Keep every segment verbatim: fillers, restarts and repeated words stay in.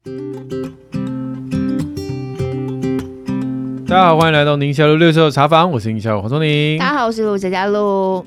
大家好，欢迎来到宁夏路六十号茶坊，我是宁夏路黄宗宁。 大家好，我是陆佳佳路。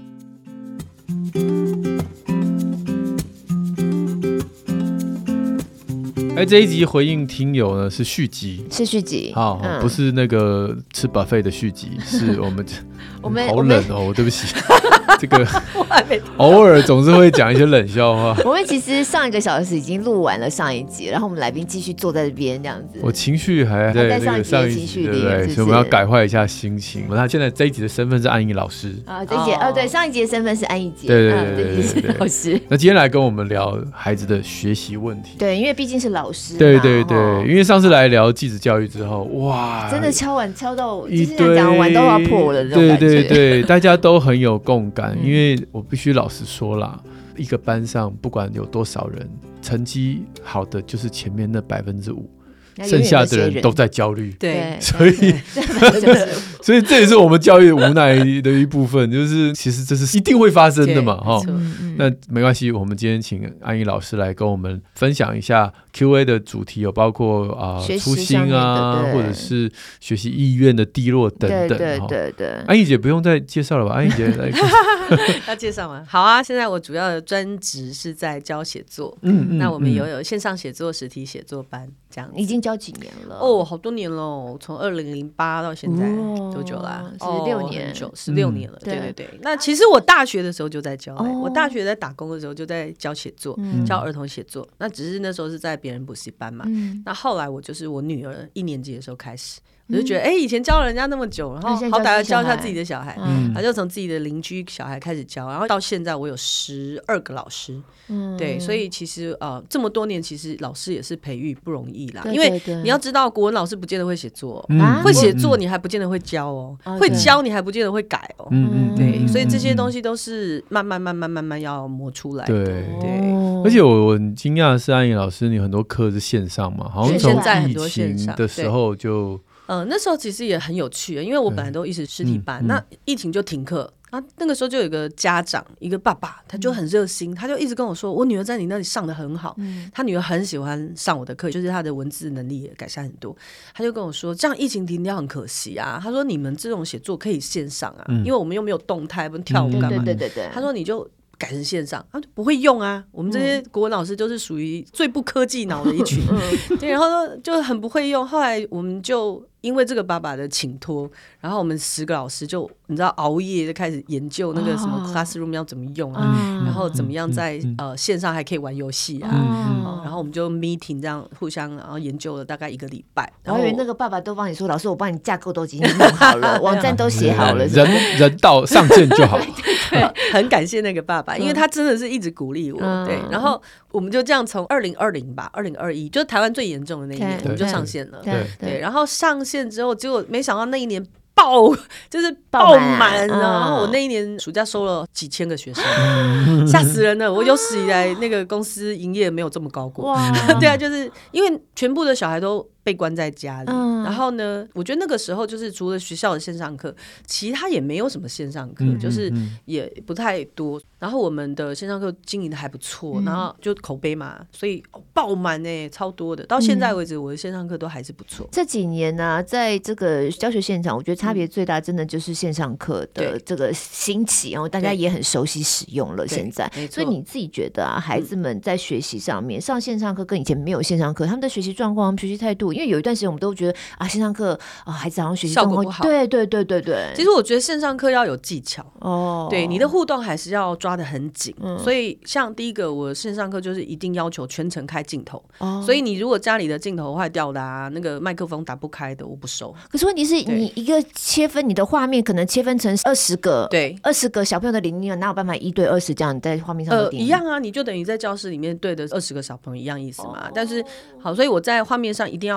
哎，这一集回应听友呢是续集， 是续集， 好、哦嗯，不是那个吃 buffet 的续集，是我们我们好冷哦，对不起，这个偶尔总是会讲一些冷笑话。 我们其实上一个小时已经录完了上一集，然后我们来宾继续坐在这边这样子。 我情绪还在那个上一集，对不对？所以我们要改换一下心情。那现在这一集的身份是安怡老师啊，这一集哦，对，上一集的身份是安怡姐， 对对对对对对，老师。 那今天来跟我们聊孩子的学习问题， 对，因为毕竟是老师， 对对对，因为上次来聊继子教育之后，哇， 真的敲碗敲到，就是讲完都要破了， 对对对，大家都很有共感，因为我必须老实说啦，一个班上不管有多少人，成绩好的就是前面那百分之五。剩下的人都在焦虑， 对， 所以所以这也是我们教育无奈的一部分，就是其实这是一定会发生的嘛，哈。那没关系，我们今天请安怡老师来跟我们分享一下 Q A 的主题，有包括啊、呃、初心啊，或者是学习意愿的低落等等。 对对对对。 安怡姐不用再介绍了吧？安怡姐来要介绍吗？好啊，现在我主要的专职是在教写作，嗯嗯，那我们有有线上写作、实体写作班这样子， 已经教几年了？ 哦，好多年了，从二零零八到现在、哦、多久啦？ 十六年， 十六年了、嗯。对对对。那其实我大学的时候就在教、欸哦，我大学在打工的时候就在教写作、嗯，教儿童写作。那只是那时候是在别人补习班嘛、嗯。那后来我就是我女儿一年级的时候开始。我就觉得，哎、欸，以前教了人家那么久，然后好歹要教一下自己的小孩，嗯，他就从自己的邻居小孩开始教，然后到现在我有十二个老师，嗯，对，所以其实呃这么多年，其实老师也是培育不容易啦， 对对对， 因为你要知道，国文老师不见得会写作、嗯，会写作你还不见得会教哦、嗯，会教你还不见得会改哦，嗯对，所以这些东西都是慢慢慢慢慢慢要磨出来的，对对。而且我我很惊讶的是，安怡老师，你很多课是线上嘛，好像从疫情的时候就。 呃，那时候其实也很有趣，因为我本来都一直实体班、嗯嗯，那疫情就停课。啊，那个时候就有一个家长，一个爸爸，他就很热心、嗯，他就一直跟我说，我女儿在你那里上得很好、嗯，他女儿很喜欢上我的课，就是她的文字能力也改善很多。他就跟我说，这样疫情停掉很可惜啊。他说你们这种写作可以线上啊，嗯、因为我们又没有动态，不能跳舞干嘛、嗯？ 对对对对。 他说你就。改成线上，他、啊、不会用啊。我们这些国文老师都是属于最不科技脑的一群，嗯、对，然后就很不会用。后来我们就因为这个爸爸的请托，然后我们十个老师就你知道熬夜就开始研究那个什么 Classroom 要怎么用啊，嗯、然后怎么样在、嗯、呃线上还可以玩游戏啊、嗯哦，然后我们就 meeting 这样互相然后研究了大概一个礼拜。 然后我以为那个爸爸都帮你说，老师我帮你架构都已经弄好了，网站都写好了， 人人到上线就好。 对，很感谢那个爸爸，因为他真的是一直鼓励我、嗯。对，然后我们就这样从二零二零吧，二零二一就是台湾最严重的那一年，我们就上线了。对 对, 对，然后上线之后，结果没想到那一年爆就是爆满，然后我那一年暑假收了几千个学生，吓、嗯、死人了！我有史以来那个公司营业没有这么高过。对啊，就是因为全部的小孩都被关在家里、嗯、然后呢我觉得那个时候就是除了学校的线上课，其他也没有什么线上课、嗯、就是也不太多，然后我们的线上课经营的还不错、嗯、然后就口碑嘛，所以爆满耶，超多的，到现在为止我的线上课都还是不错、嗯、 这几年呢、啊，在这个教学现场我觉得差别最大真的就是线上课的这个兴起，然后大家也很熟悉使用了现在，所以你自己觉得啊，孩子们在学习上面、嗯、上线上课跟以前没有线上课，他们的学习状况、他们学习态度，因为有一段时间我们都觉得啊，线上课啊，孩子好像学习状况效果不好。 对对对对对。 其实我觉得线上课要有技巧哦，对，你的互动还是要抓得很紧、嗯。所以像第一个，我线上课就是一定要求全程开镜头、哦，所以你如果家里的镜头坏掉的啊，那个麦克风打不开的，我不收。 可是问题是你一个切分你的画面，可能切分成二十个， 对， 二十个小朋友的龄，哪有办法一对二十这样在画面上呃一样啊，你就等于在教室里面对的二十个小朋友一样意思嘛。哦、但是好，所以我在画面上一定要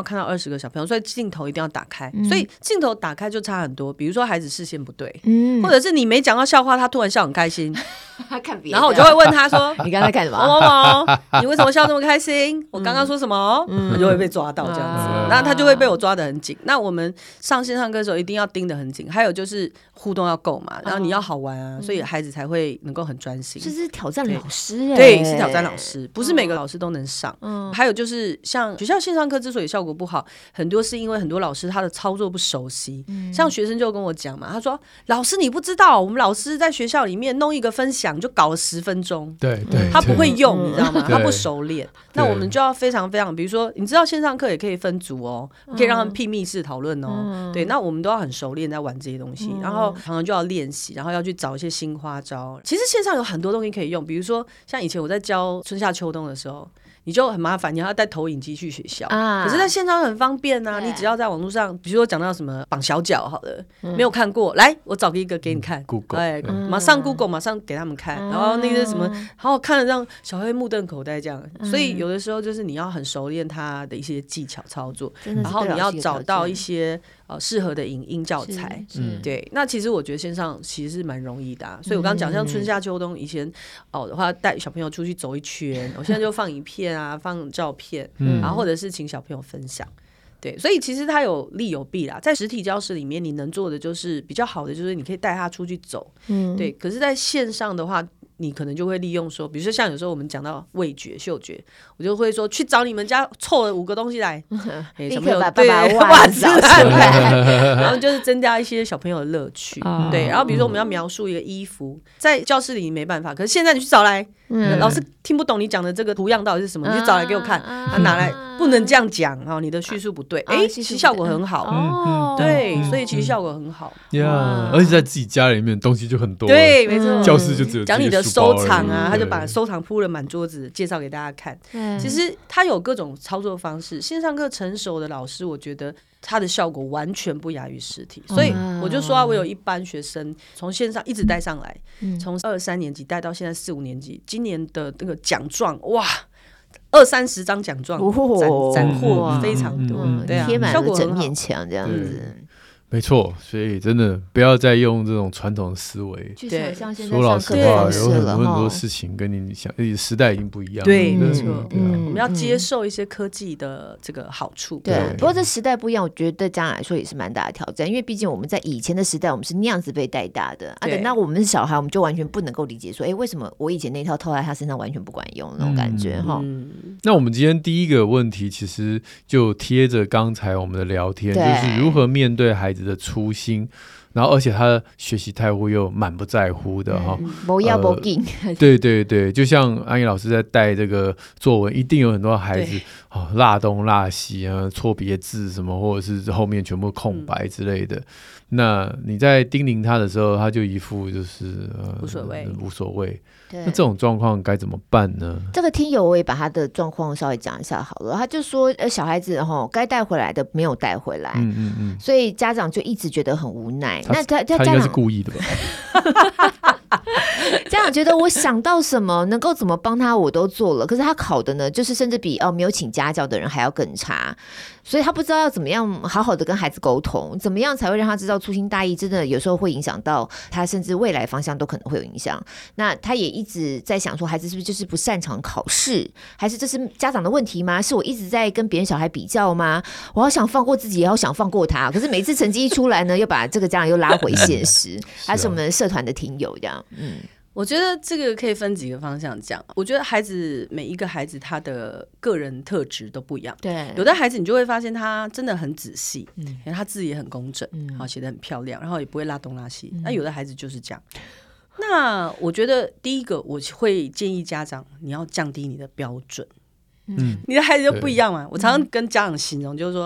看到二十个小朋友，所以镜头一定要打开、嗯、所以镜头打开就差很多，比如说孩子视线不对、嗯、或者是你没讲到笑话，他突然笑很开心他看别的， 然后我就会问他说你刚才看什么？ 某某某你为什么笑这么开心？我刚刚说什么、嗯、我就会被抓到这样子、嗯、那他就会被我抓得很紧。那我们上线上课的时候一定要盯得很紧，还有就是互动要够嘛，然后你要好玩啊、嗯、所以孩子才会能够很专心。 这是挑战老师耶， 对，是挑战老师，不是每个老师都能上、嗯、还有就是像学校线上课之所以效果不好，很多是因为很多老师他的操作不熟悉、嗯、像学生就跟我讲嘛，他说老师你不知道我们老师在学校里面弄一个分享就搞了十分钟， 对对， 他不会用、嗯、你知道吗？他不熟练，那我们就要非常非常，比如说你知道线上课也可以分组哦，可以让他们屁密室讨论哦、嗯、对，那我们都要很熟练在玩这些东西、嗯、然后常常就要练习，然后要去找一些新花招。其实线上有很多东西可以用，比如说像以前我在教春夏秋冬的时候，你就很麻烦，你要带投影机去学校、啊、可是在线上很方便啊，你只要在网络上比如说讲到什么绑小脚好了、嗯、没有看过，来我找一个给你看、嗯、 Google 哎、嗯、马上 Google 马上给他们看、嗯、然后那个什么好好看的让小黑目瞪口呆这样、嗯、所以有的时候就是你要很熟练他的一些技巧操作，然后你要找到一些呃适合的影音教材，嗯，对，那其实我觉得线上其实是蛮容易的、啊、所以我刚刚讲像春夏秋冬以前哦的话带小朋友出去走一圈，我现在就放影片啊放照片、嗯、然后或者是请小朋友分享，对，所以其实它有利有弊啦。在实体教室里面你能做的就是比较好的就是你可以带他出去走、嗯、对，可是在线上的话你可能就会利用说，比如说像有时候我们讲到味觉嗅觉，我就会说去找你们家凑了五个东西来立刻把爸爸袜子找出来然后就是增加一些小朋友的乐趣、哦、对，然后比如说我们要描述一个衣服、嗯、在教室里没办法，可是现在你去找来、嗯、老师听不懂你讲的这个图样到底是什么、嗯、你去找来给我看、嗯、他拿来不能这样讲、哦、你的叙述不对，哎、嗯，其实效果很好、哦、对、嗯、所以其实效果很好呀、 yeah, 而且在自己家里面东西就很多， 对，没错， 教室就只有讲你的收藏啊，他就把收藏铺了满桌子介绍给大家看。其实他有各种操作方式，线上课成熟的老师我觉得他的效果完全不亚于实体，所以我就说、啊、我有一班学生从线上一直带上来，从二三年级带到现在四五年级，今年的那个奖状哇二三十张奖状斩获非常多、嗯、对啊， 贴满了整面墙这样子。 没错，所以真的不要再用这种传统的思维。 对， 说老实话，有很多很多事情跟你想，时代已经不一样了。 对，没错、嗯。我们要接受一些科技的这个好处。 对，对不过这时代不一样，我觉得对家长来说也是蛮大的挑战，因为毕竟我们在以前的时代，我们是那样子被带大的啊。等到我们是小孩，我们就完全不能够理解说，哎，为什么我以前那套套在他身上完全不管用那种感觉哈、嗯嗯。那我们今天第一个问题，其实就贴着刚才我们的聊天，就是如何面对孩子的初心，然后而且他学习态度又满不在乎的哈， 不要不紧， 对对对，就像安怡老师在带这个作文，一定有很多孩子哦落东落西啊，错别字什么，或者是后面全部空白之类的。嗯、那你在叮咛他的时候，他就一副就是、呃、 无所谓， 无所谓。那这种状况该怎么办呢？ 这个听友我也把他的状况稍微讲一下好了。他就说，呃，小孩子哈该带回来的没有带回来，嗯嗯嗯，所以家长就一直觉得很无奈。 他那他他应该是故意的吧？ 家长觉得我想到什么能够怎么帮他我都做了，可是他考的呢，就是甚至比哦没有请家教的人还要更差，所以他不知道要怎么样好好的跟孩子沟通，怎么样才会让他知道粗心大意真的有时候会影响到他，甚至未来方向都可能会有影响。那他也一直在想说，孩子是不是就是不擅长考试，还是这是家长的问题吗？是我一直在跟别人小孩比较吗？我好想放过自己，也好想放过他，可是每次成绩一出来呢，又把这个家长又拉回现实。他是我们社团的听友这样，嗯。 我觉得这个可以分几个方向讲。我觉得孩子每一个孩子他的个人特质都不一样，对，有的孩子你就会发现他真的很仔细，嗯，因为他字也很工整，嗯，好写得很漂亮，然后也不会拉东拉西。那、嗯、有的孩子就是这样。那我觉得第一个我会建议家长你要降低你的标准，嗯，你的孩子就不一样嘛。我常常跟家长形容就是说，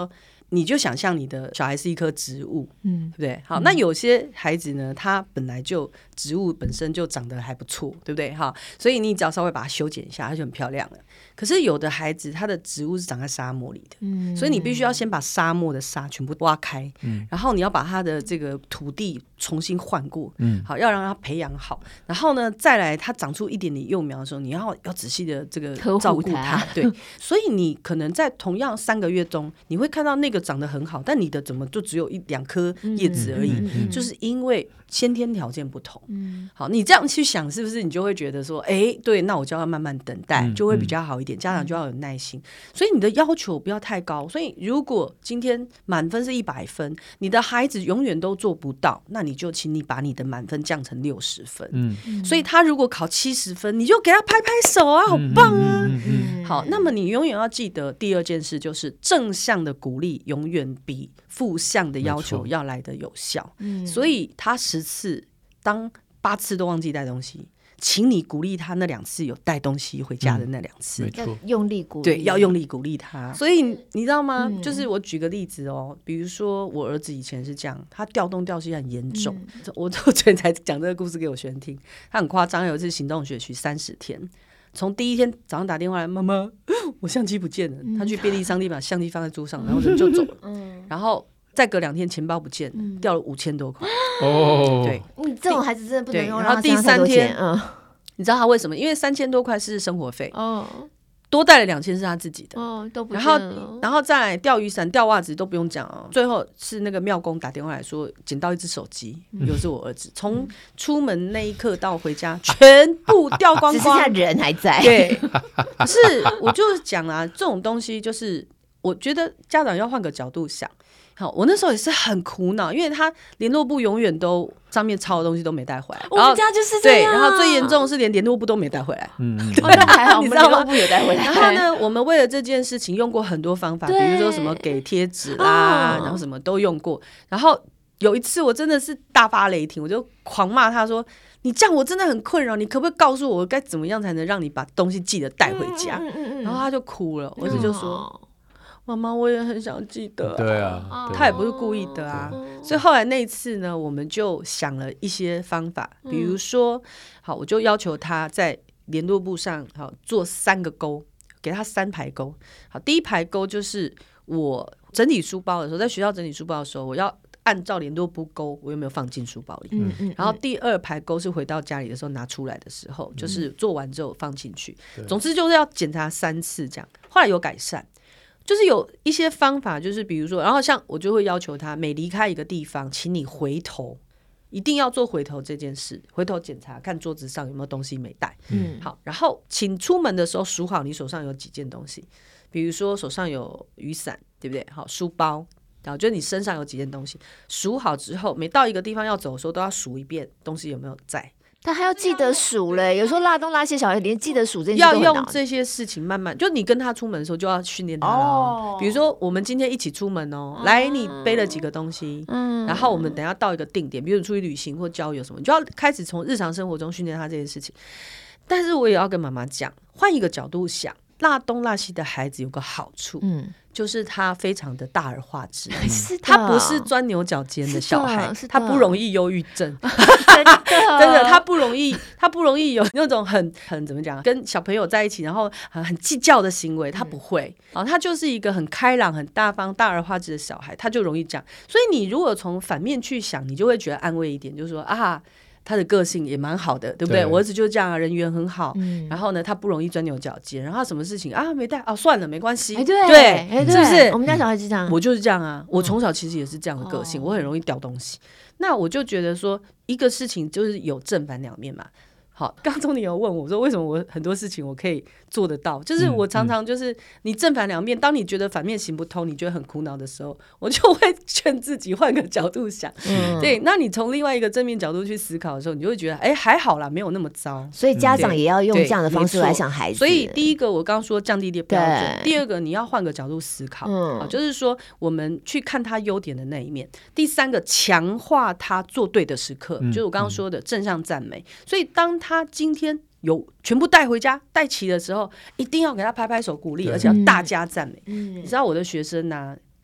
你就想象你的小孩是一棵植物，嗯，对不对？好，那有些孩子呢，他本来就植物本身就长得还不错，对不对？哈，所以你只要稍微把它修剪一下，它就很漂亮了。可是有的孩子，他的植物是长在沙漠里的，嗯，所以你必须要先把沙漠的沙全部挖开，嗯，然后你要把它的这个土地重新换过，嗯，好，要让它培养好，然后呢，再来它长出一点点幼苗的时候，你要要仔细的这个照顾它，对，所以你可能在同样三个月中，你会看到那个长得很好，但你的怎么就只有一两颗叶子而已，嗯嗯嗯嗯，就是因为先天条件不同，嗯，好，你这样去想，是不是你就会觉得说，哎，对，那我就要慢慢等待，嗯，就会比较好一点，家长就要有耐心，所以你的要求不要太高。所以如果今天满分是一百分，你的孩子永远都做不到，那你就请你把你的满分降成六十分，嗯，所以他如果考七十分，你就给他拍拍手啊，好棒啊，嗯嗯嗯嗯，好，那么你永远要记得第二件事，就是正向的鼓励永远比负向的要求要来的有效，所以他十次当八次都忘记带东西，请你鼓励他那两次有带东西回家的那两次， 嗯，要用力鼓励， 对，要用力鼓励他。所以你知道吗，嗯，就是我举个例子哦，比如说我儿子以前是这样，他掉东掉西很严重，嗯，我我昨天才讲这个故事给我学生听，他很夸张，有一次行动学习三十天，从第一天早上打电话来，妈妈我相机不见了，嗯，他去便利商店把相机放在桌上，然后人就走了，嗯，然后再隔两天钱包不见了，嗯，掉了五千多块哦，对， 你这种孩子真的不能用， 然后第三天，嗯，你知道他为什么？因为三千多块是生活费哦，多带了两千是他自己的哦，都不见了，然后然后再来钓鱼伞、钓袜子都不用讲哦，最后是那个庙公打电话来说捡到一只手机，嗯，又是我儿子，从出门那一刻到回家全部掉光光，只剩下人还在， 对，可是我就是讲啊，这种东西就是我觉得家长要换个角度想。好，我那时候也是很苦恼，因为他联络簿永远都上面抄的东西都没带回来。 我们家就是这样， 对，然后最严重的是连联络簿都没带回来。 嗯，哦，那还好，我们联络簿有带回来。 然后呢，我们为了这件事情用过很多方法，比如说什么给贴纸啦，然后什么都用过。然后有一次我真的是大发雷霆，我就狂骂他说：“你这样我真的很困扰，你可不可以告诉我该怎么样才能让你把东西记得带回家？”嗯嗯嗯，然后他就哭了，我儿子就说。妈妈，我也很想记得，啊， 对啊， 他也不是故意的啊，所以后来那一次呢，我们就想了一些方法，比如说，好，我就要求他在联络簿上好做三个勾，给他三排勾。好，第一排勾就是我整理书包的时候，在学校整理书包的时候，我要按照联络簿勾，我有没有放进书包里？嗯嗯。然后第二排勾是回到家里的时候拿出来的时候，就是做完之后放进去。总之就是要检查三次这样。后来有改善。就是有一些方法，就是比如说，然后像我就会要求他每离开一个地方，请你回头，一定要做回头这件事，回头检查看桌子上有没有东西没带。嗯，好，然后请出门的时候数好你手上有几件东西，比如说手上有雨伞，对不对？好，书包，然后就是你身上有几件东西，数好之后，每到一个地方要走的时候都要数一遍东西有没有在。 他还要记得数嘞，有时候拉东拉西，小孩连记得数这件事都很难。要用这些事情慢慢，就你跟他出门的时候就要训练他了。哦，比如说我们今天一起出门哦，嗯，来，你背了几个东西，嗯，然后我们等一下到一个定点，比如出去旅行或郊游什么，你就要开始从日常生活中训练他这件事情。但是我也要跟妈妈讲，换一个角度想，拉东拉西的孩子有个好处，嗯，就是他非常的大而化之，嗯，他不是钻牛角尖的小孩，他不容易忧郁症，真的，真的，他不容易，他不容易有那种很很怎么讲，跟小朋友在一起然后很很计较的行为，他不会，嗯，他就是一个很开朗、很大方、大而化之的小孩，他就容易这样。所以你如果从反面去想，你就会觉得安慰一点，就是说啊。他的个性也蛮好的，对不对？对，我儿子就是这样啊，人缘很好，嗯，然后呢，他不容易钻牛角尖，然后他什么事情啊没带啊，算了，没关系， 哎，对， 对， 哎， 是不是？ 我们家小孩是这样， 我就是这样啊，我从小其实也是这样的个性，嗯，我很容易掉东西。那我就觉得说，一个事情就是有正反两面嘛。好，刚钟你有问我说，为什么我很多事情我可以做得到？就是我常常就是你正反两面，当你觉得反面行不通，你觉得很苦恼的时候，我就会劝自己换个角度想。嗯，对，那你从另外一个正面角度去思考的时候，你就会觉得，哎，还好啦，没有那么糟。 所以家长也要用这样的方式来想孩子。 所以第一个我刚刚说降低的标准，第二个你要换个角度思考，嗯，啊，就是说我们去看他优点的那一面。第三个强化他做对的时刻，嗯，就是我刚刚说的正向赞美。所以当他他今天有全部带回家带齐的时候，一定要给他拍拍手鼓励，而且要大加赞美。嗯，你知道我的学生啊，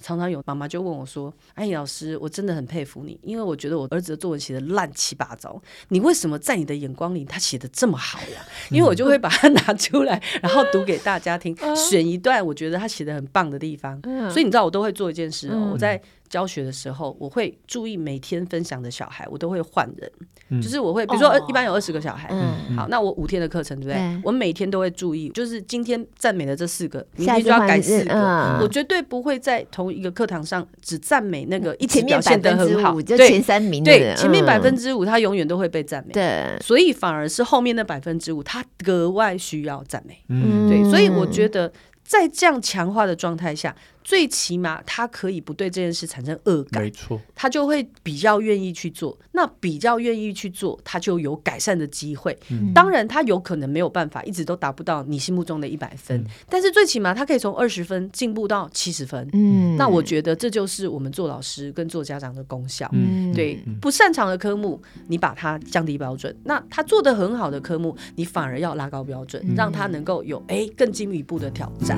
常常有妈妈就问我说，安怡老师，我真的很佩服你，因为我觉得我儿子的作文写的乱七八糟，你为什么在你的眼光里他写的这么好呀？因为我就会把它拿出来然后读给大家听，选一段我觉得他写的很棒的地方。所以你知道我都会做一件事哦，我在教学的时候我会注意每天分享的小孩我都会换人、嗯、就是我会比如说一般有二十个小孩、嗯、好，那我五天的课程对不对、嗯、我每天都会注意，就是今天赞美的这四个明天就要改四个、嗯、我绝对不会在同一个课堂上只赞美那个一起表现得很好就前三名的人， 对，前面百分之五他永远都会被赞美，对，所以反而是后面的百分之五他格外需要赞美、嗯、对，所以我觉得在这样强化的状态下，最起码他可以不对这件事产生恶感， 没错，他就会比较愿意去做，那比较愿意去做他就有改善的机会、嗯、当然他有可能没有办法一直都达不到你心目中的一百分、嗯、但是最起码他可以从二十分进步到七十分、嗯、那我觉得这就是我们做老师跟做家长的功效、嗯、对、嗯、不擅长的科目你把它降低标准，那他做得很好的科目你反而要拉高标准、嗯、让他能够有哎更进一步的挑战。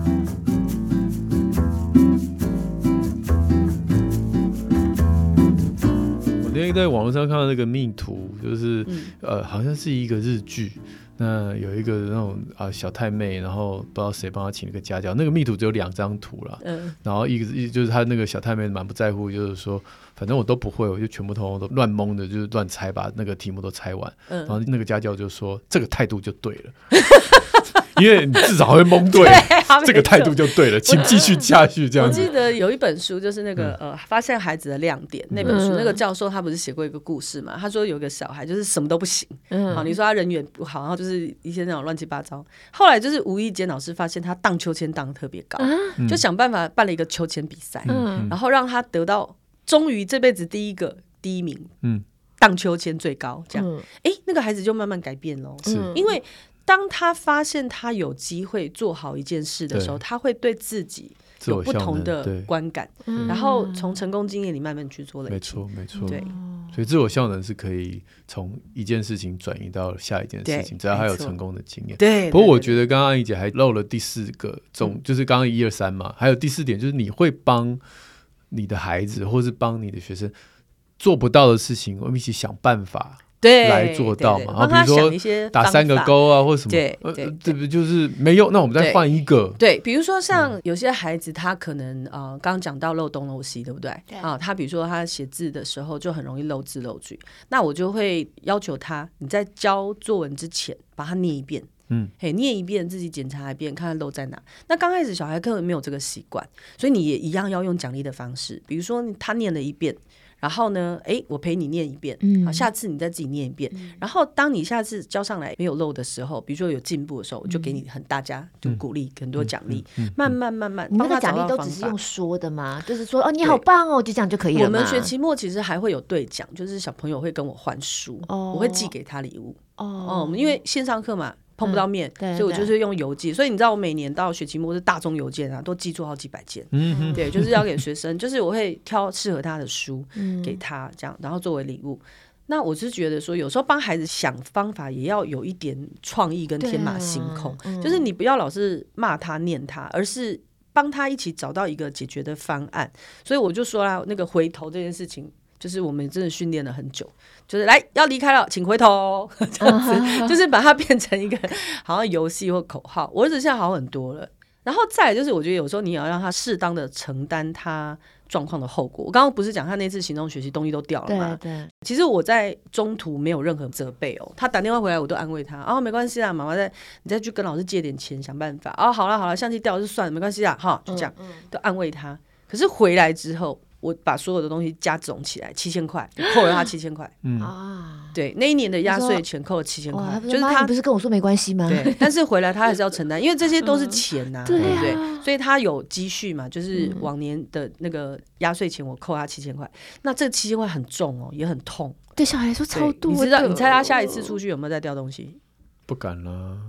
我那天在网络上看到那个命图，就是、嗯、呃，好像是一个日剧，那有一个那种啊小太妹，然后不知道谁帮她请了个家教，那个命图只有两张图啦、嗯、然后一个就是她那个小太妹蛮不在乎，就是说反正我都不会，我就全部通通都乱蒙的，就是乱猜，把那个题目都猜完、嗯、然后那个家教就说这个态度就对了因为你至少会蒙 对, 对这个态度就对了，请继续下去这样子。 我记得有一本书就是那个、嗯、呃发现孩子的亮点那本书、嗯、那个教授他不是写过一个故事嘛，他说有个小孩就是什么都不行、嗯、好，你说他人缘不好，然后就是一些那种乱七八糟，后来就是无意间老师发现他荡秋千荡得特别高、嗯、就想办法办了一个秋千比赛、嗯、然后让他得到终于这辈子第一个第一名，嗯，荡秋千最高这样，哎、嗯，那个孩子就慢慢改变咯，是因为当他发现他有机会做好一件事的时候，他会对自己有不同的观感，然后从成功经验里慢慢去做累积。 没错没错，对，所以自我效能是可以从一件事情转移到下一件事情，只要他有成功的经验。对，不过我觉得刚刚安怡姐还漏了第四个重、嗯、就是刚刚一二三嘛，还有第四点就是你会帮你的孩子或是帮你的学生做不到的事情，我们一起想办法对来做到嘛，然后比如说打三个勾啊或什么，对对，这不就是没用，那我们再换一个。 对，比如说像有些孩子他可能呃刚刚讲到漏东漏西，对不对？对啊，他比如说他写字的时候就很容易漏字漏句，那我就会要求他，你在教作文之前把它念一遍。嗯，嘿，念一遍，自己检查一遍，看看漏在哪。那刚开始小孩根本没有这个习惯，所以你也一样要用奖励的方式，比如说他念了一遍，然后呢，哎，我陪你念一遍，嗯，好，下次你再自己念一遍，嗯，然后当你下次交上来没有漏的时候，比如说有进步的时候，我就给你很大家就鼓励，嗯，很多奖励，嗯嗯嗯，慢慢慢慢， 你那个奖励都只是用说的吗？就是说哦，你好棒哦，就这样就可以了吗？ 我们学期末其实还会有对奖，就是小朋友会跟我换书，哦，我会寄给他礼物，哦，哦，因为线上课嘛。碰不到面，嗯，所以我就是用邮寄，所以你知道我每年到学期末是大宗邮件啊，都寄出好几百件，嗯，对，就是要给学生，就是我会挑适合他的书给他，这样，然后作为礼物。那我是觉得说，有时候帮孩子想方法，也要有一点创意跟天马行空，嗯，就是你不要老是骂他念他，而是帮他一起找到一个解决的方案。所以我就说啦，那个回头这件事情。就是我们真的训练了很久，就是来要离开了请回头这样子，就是把它变成一个好像游戏或口号。我儿子现在好很多了，然后再来就是我觉得有时候你也要让他适当的承担他状况的后果。我刚刚不是讲他那次行动学习东西都掉了吗？对对，其实我在中途没有任何责备哦，他打电话回来我都安慰他，哦没关系啦，妈妈再你再去跟老师借点钱想办法，哦好了好了，相机掉了就算了没关系啦，哈就这样，嗯嗯，都安慰他。可是回来之后我把所有的东西加总起来，七千块，扣了他七千块。嗯啊，对，那一年的压岁钱扣了七千块， 就是他你不是跟我说没关系吗？ 对，但是回来他还是要承担，因为这些都是钱呐，啊，对不对？所以他有积蓄嘛，就是往年的那个压岁钱，我扣他七千块，那这七千块很重哦，也很痛。 对小孩来说超多的。 你知道？你猜他下一次出去有没有再掉东西？ 不敢啦。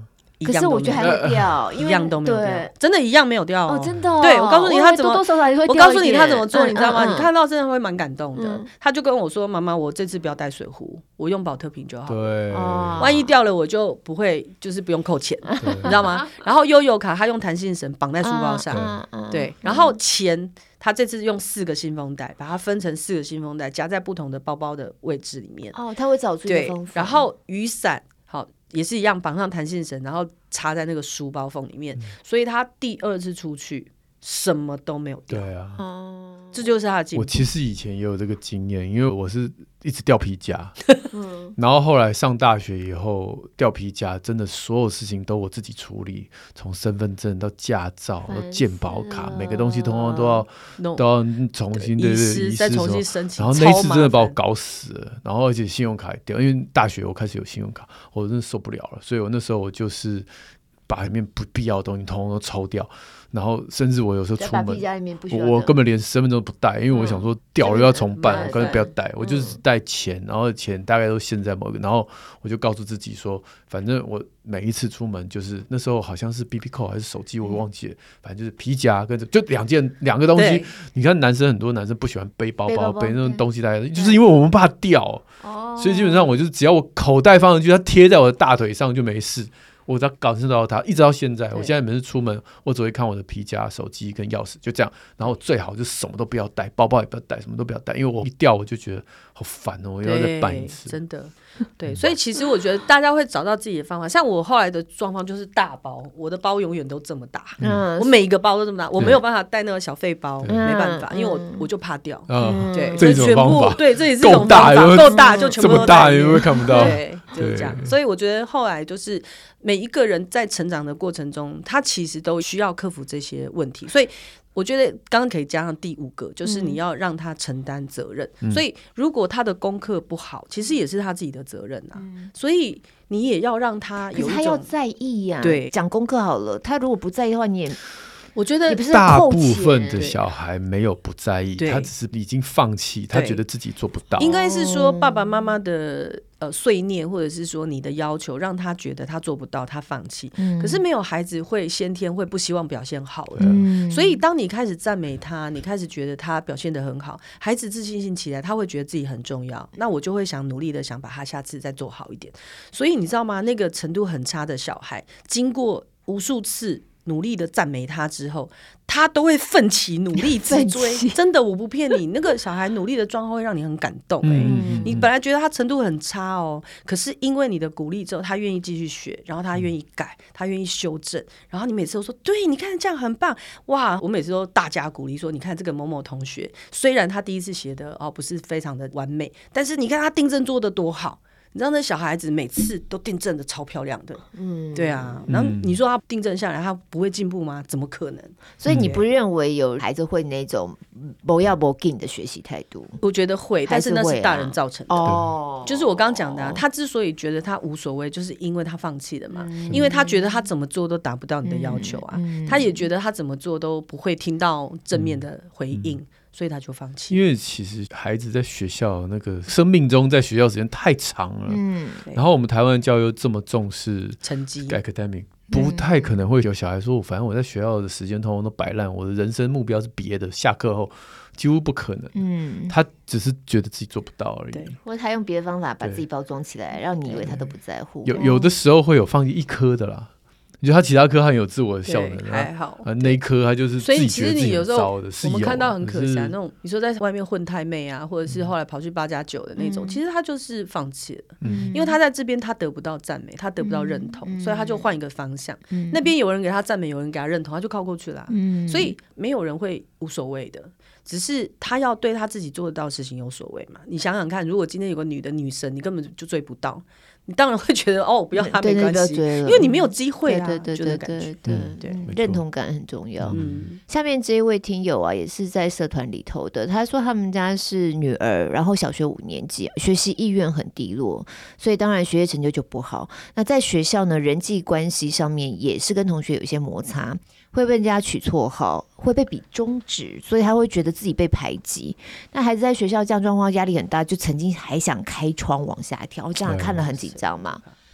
可是我觉得还会掉，因为一样都没有掉，真的一样没有掉哦， 哦真的、哦。 对，我告诉你他怎么， 多多少少也会掉一点。 我告诉你他怎么做，嗯、你知道吗？ 嗯嗯、 你看到真的会蛮感动的。 嗯、 他就跟我说：“妈妈，我这次不要带水壶，我用保特瓶就好。 对， 哦、 万一掉了我就不会，就是不用扣钱，你知道吗？然后悠游卡他用弹性绳绑在书包上， 嗯嗯、 对，然后钱。”他这次用四个信封袋，把它分成四个信封袋，夹在不同的包包的位置里面。 哦，他会找出一个方法。 然后雨伞，好也是一样，绑上弹性绳，然后插在那个书包缝里面。嗯、所以他第二次出去什么都没有掉。 对啊， 哦， 这就是他的进步。 我其实以前也有这个经验，因为我是一直掉皮夹，嗯、然后后来上大学以后掉皮夹，真的所有事情都我自己处理，从身份证到驾照到健保卡，每个东西通通都要、no, 都要重新对对再重新申请。 然后那一次真的把我搞死了，然后而且信用卡也掉，因为大学我开始有信用卡，我真的受不了了，所以我那时候我就是把里面不必要的东西通通都抽掉。然后甚至我有时候出门，我根本连身份证都不带，因为我想说掉了要重办，嗯、我干脆不要带，我就是带钱，然后钱大概都现在某个，然后我就告诉自己说，反正我每一次出门就是那时候好像是 B B 扣还是手机，我忘记了，反正就是皮夹跟就两件两个东西。你看男生很多男生不喜欢背包包，背, 包包背那种东西带，就是因为我们怕掉，所以基本上我就只要我口袋放上去，它贴在我的大腿上就没事。我只要感受到它，一直到现在，我现在每次出门，我只会看我的皮夹、手机跟钥匙，就这样。然后最好就什么都不要带，包包也不要带，什么都不要带，因为我一掉我就觉得好烦哦，我要再办一次。 真的，对，所以其实我觉得大家会找到自己的方法。像我后来的状况就是大包，我的包永远都这么大，嗯、我每一个包都这么大，我没有办法带那个小废包，没办法，因为我我就怕掉。嗯、对， 这种方法， 对，这也是一种方法，够大就全部都带，这么大因为看不到。 对，就是这样。所以我觉得后来就是每一个人在成长的过程中，他其实都需要克服这些问题。所以我觉得刚刚可以加上第五个，就是你要让他承担责任。嗯、所以如果他的功课不好，其实也是他自己的责任啊。嗯、所以你也要让他有一种， 可是他要在意呀、啊。 对， 讲功课好了，他如果不在意的话，你也。 我觉得大部分的小孩没有不在意，他只是已经放弃，他觉得自己做不到。 应该是说爸爸妈妈的呃碎念，或者是说你的要求，让他觉得他做不到，他放弃。嗯、可是没有孩子会先天会不希望表现好的，嗯、所以当你开始赞美他，你开始觉得他表现得很好，孩子自信心起来，他会觉得自己很重要。那我就会想努力的想把他下次再做好一点。所以你知道吗？那个程度很差的小孩，经过无数次努力的赞美他之后，他都会奋起努力直追。真的，我不骗你，那个小孩努力的状况会让你很感动、欸嗯、你本来觉得他程度很差哦，可是因为你的鼓励之后，他愿意继续学，然后他愿意改，他愿意修正，然后你每次都说对，你看这样很棒哇！我每次都大加鼓励说，你看这个某某同学，虽然他第一次写的哦不是非常的完美，但是你看他订正做的多好。你知道那小孩子每次都订正的超漂亮的，嗯，对啊，然后你说他订正下来他不会进步吗？怎么可能？ 所以你不认为有孩子会那种不要不紧的学习态度？ 我觉得会，但是那是大人造成的。哦，就是我刚刚讲的、啊，他之所以觉得他无所谓，就是因为他放弃了嘛、嗯，因为他觉得他怎么做都达不到你的要求啊，嗯、他也觉得他怎么做都不会听到正面的回应。嗯嗯，所以他就放弃。 因为其实孩子在学校那个生命中，在学校时间太长了，嗯，然后我们台湾教育又这么重视成绩 academic， 不太可能会有小孩说，反正我在学校的时间通通都摆烂，我的人生目标是别的，下课后几乎不可能。嗯，他只是觉得自己做不到而已，对， 或者他用别的方法把自己包装起来，让你以为他都不在乎。 有有的时候会有放弃一科的啦。就他其他科很有自我的效能， 还好啊，那一科他就是自己觉得自己很糟的。 所以其实你有时候我们看到很可惜啊，那种你说在外面混太妹啊，或者是后来跑去八加九的那种、嗯，其实他就是放弃了、嗯，因为他在这边他得不到赞美，他得不到认同，嗯、所以他就换一个方向。嗯、那边有人给他赞美，有人给他认同，他就靠过去了、啊嗯。所以没有人会无所谓的。只是他要对他自己做得到的事情有所谓嘛？你想想看，如果今天有个女的女神，你根本就追不到，你当然会觉得哦，不要她没关系，因为你没有机会啊， 对对对对对对对、嗯、对，认同感很重要。 嗯， 下面这一位听友啊，也是在社团里头的，他说他们家是女儿，然后小学五年级，学习意愿很低落，所以当然学业成就就不好。那在学校呢，人际关系上面也是跟同学有一些摩擦。会被人家取绰号，会被比中指，所以他会觉得自己被排挤。那孩子在学校这样状况压力很大，就曾经还想开窗往下跳，这样看了很紧张嘛。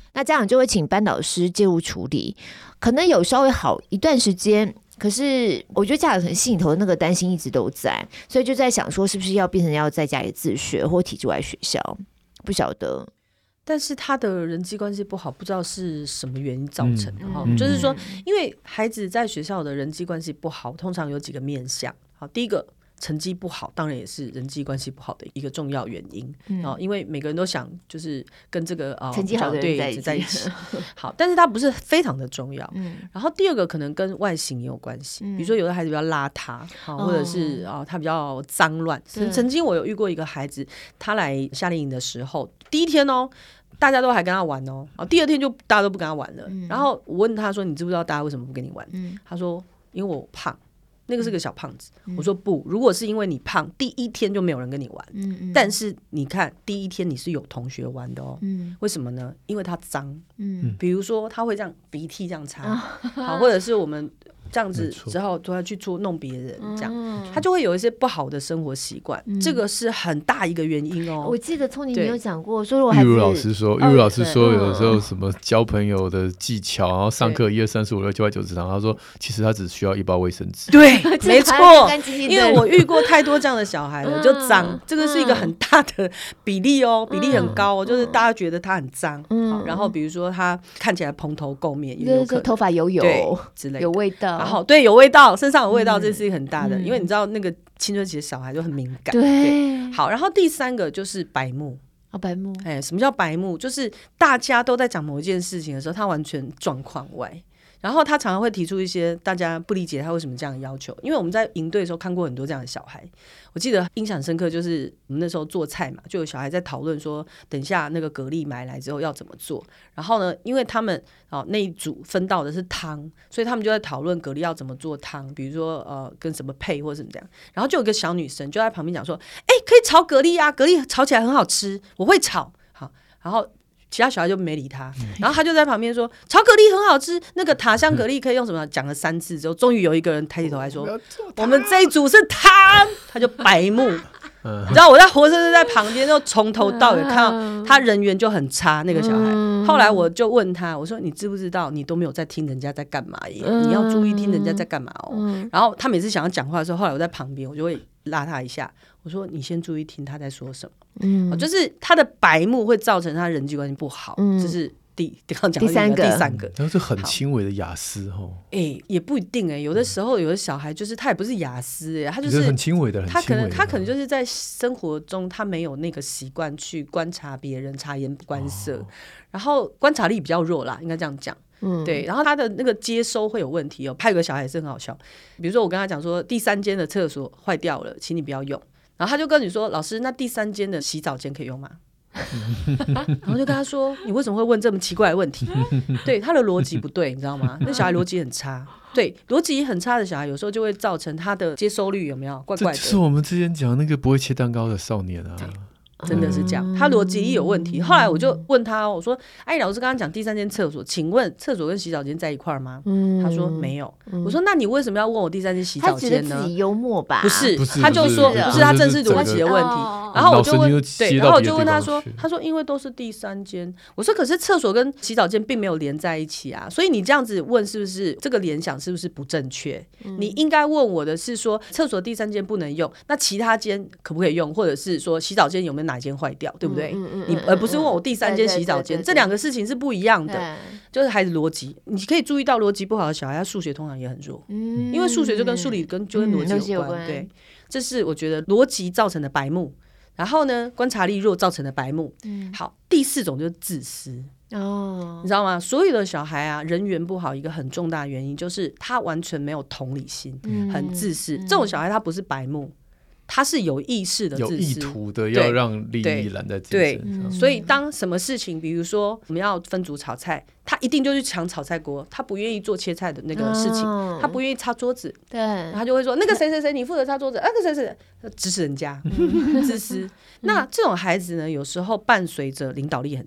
那家长就会请班导师介入处理，可能有稍微好一段时间，可是我觉得家长可能心里头的那个担心一直都在，所以就在想说是不是要变成要在家里自学或体制外学校，不晓得。 但是他的人际关系不好，不知道是什么原因造成的、嗯、就是说因为孩子在学校的人际关系不好，通常有几个面向。好，第一个成绩不好，当然也是人际关系不好的一个重要原因、嗯哦、因为每个人都想就是跟这个、哦、 成绩好的人在一起, 在一起好，但是它不是非常的重要、嗯、然后第二个可能跟外形也有关系、嗯、比如说有的孩子比较邋遢、哦、或者是、哦、他比较脏乱。曾经我有遇过一个孩子，他来夏令营的时候第一天哦大家都还跟他玩哦，第二天就大家都不跟他玩了、嗯、然后我问他说你知不知道大家为什么不跟你玩、嗯、他说因为我胖，那个是个小胖子、嗯、我说不，如果是因为你胖第一天就没有人跟你玩、嗯嗯、但是你看第一天你是有同学玩的哦、嗯、为什么呢？因为他脏、嗯、比如说他会这样鼻涕这样擦、嗯、好，或者是我们这样子之后都要去捉弄别人，这样、嗯、他就会有一些不好的生活习惯、嗯、这个是很大一个原因哦。 我记得聪宁你有讲过说我还是玉如老师说，玉如老师说有的时候什么交朋友的技巧，然后上课一二三四五六七八九十堂，他说其实他只需要一包卫生纸。 对没错，因为我遇过太多这样的小孩了，就脏、嗯、这个是一个很大的比例哦，比例很高哦、嗯、就是大家觉得他很脏、嗯、然后比如说他看起来蓬头垢面，也有可能头发油油之类的， 有味道， 然后对有味道，身上有味道、嗯、这是一个很大的、嗯、因为你知道那个青春期的小孩就很敏感。 对, 对好，然后第三个就是白目。 哦，白目、 哎、什么叫白目？就是大家都在讲某一件事情的时候他完全状况外，然后他常常会提出一些大家不理解他为什么这样的要求。因为我们在营队的时候看过很多这样的小孩，我记得印象深刻，就是我们那时候做菜嘛，就有小孩在讨论说等一下那个蛤蜊买来之后要怎么做，然后呢因为他们、哦、那一组分到的是汤，所以他们就在讨论蛤蜊要怎么做汤，比如说呃跟什么配或者什么这样，然后就有一个小女生就在旁边讲说哎、欸，可以炒蛤蜊啊，蛤蜊炒起来很好吃，我会炒。好，然后其他小孩就没理他，然后他就在旁边说炒蛤蜊很好吃，那个塔香蛤蜊可以用什么，讲了三次之后终于有一个人抬起头来说我们这一组是汤，他就白目你知道我在活生生在旁边就从头到尾看到他人缘就很差那个小孩。后来我就问他，我说你知不知道你都没有在听人家在干嘛耶，你要注意听人家在干嘛哦。然后他每次想要讲话的时候，后来我在旁边我就会拉他一下，我说你先注意听他在说什么。嗯，就是他的白目会造成他人际关系不好，这、嗯、是第刚讲的第三个，第三个， 然后是很轻微的雅思哦。 哎、欸，也不一定哎、欸，有的时候有的小孩就是他也不是雅思哎、欸，他就是很轻微的， 他可能他可能就是在生活中他没有那个习惯去观察别人，察言观色、哦，然后观察力比较弱啦，应该这样讲。嗯，对，然后他的那个接收会有问题哦。还有个小孩也是很好笑，比如说我跟他讲说第三间的厕所坏掉了，请你不要用。然后他就跟你说老师那第三间的洗澡间可以用吗？然后就跟他说你为什么会问这么奇怪的问题？对，他的逻辑不对，你知道吗？那小孩逻辑很差。对，逻辑很差的小孩有时候就会造成他的接收率有没有怪怪的。 这是我们之前讲那个不会切蛋糕的少年啊， 真的是这样，他逻辑有问题。后来我就问他，我说哎，老师刚刚讲第三间厕所，请问厕所跟洗澡间在一块吗？嗯，他说没有、嗯、我说那你为什么要问我第三间洗澡间呢？ 他觉得自己幽默吧？ 不是， 不是， 他就说不是，他正是逻辑的问题、哦、然后我就问对，然后我就问他说他说因为都是第三间。我说可是厕所跟洗澡间并没有连在一起啊，所以你这样子问是不是这个联想是不是不正确、嗯、你应该问我的是说厕所第三间不能用，那其他间可不可以用，或者是说洗澡间有没有哪间坏掉，对不对、嗯嗯嗯、你而不是问我第三间洗澡间，这两个事情是不一样的。就是孩子逻辑，你可以注意到逻辑不好的小孩他数学通常也很弱、嗯、因为数学就跟数理跟就跟逻辑有关、嗯、对，这是我觉得逻辑造成的白目，然后呢观察力弱造成的白目、嗯、好，第四种就是自私哦，你知道吗？所有的小孩啊人缘不好一个很重大的原因就是他完全没有同理心、嗯、很自私、嗯、这种小孩他不是白目，他是有意识的自私，有意图的要让利益揽在自己身上。 对，所以当什么事情比如说我们要分组炒菜，他一定就去抢炒菜锅，他不愿意做切菜的那个事情、哦、他不愿意擦桌子，对，他就会说那个谁谁谁你负责擦桌子，那个谁谁指使人家、嗯、自私、嗯、那这种孩子呢有时候伴随着领导力很强，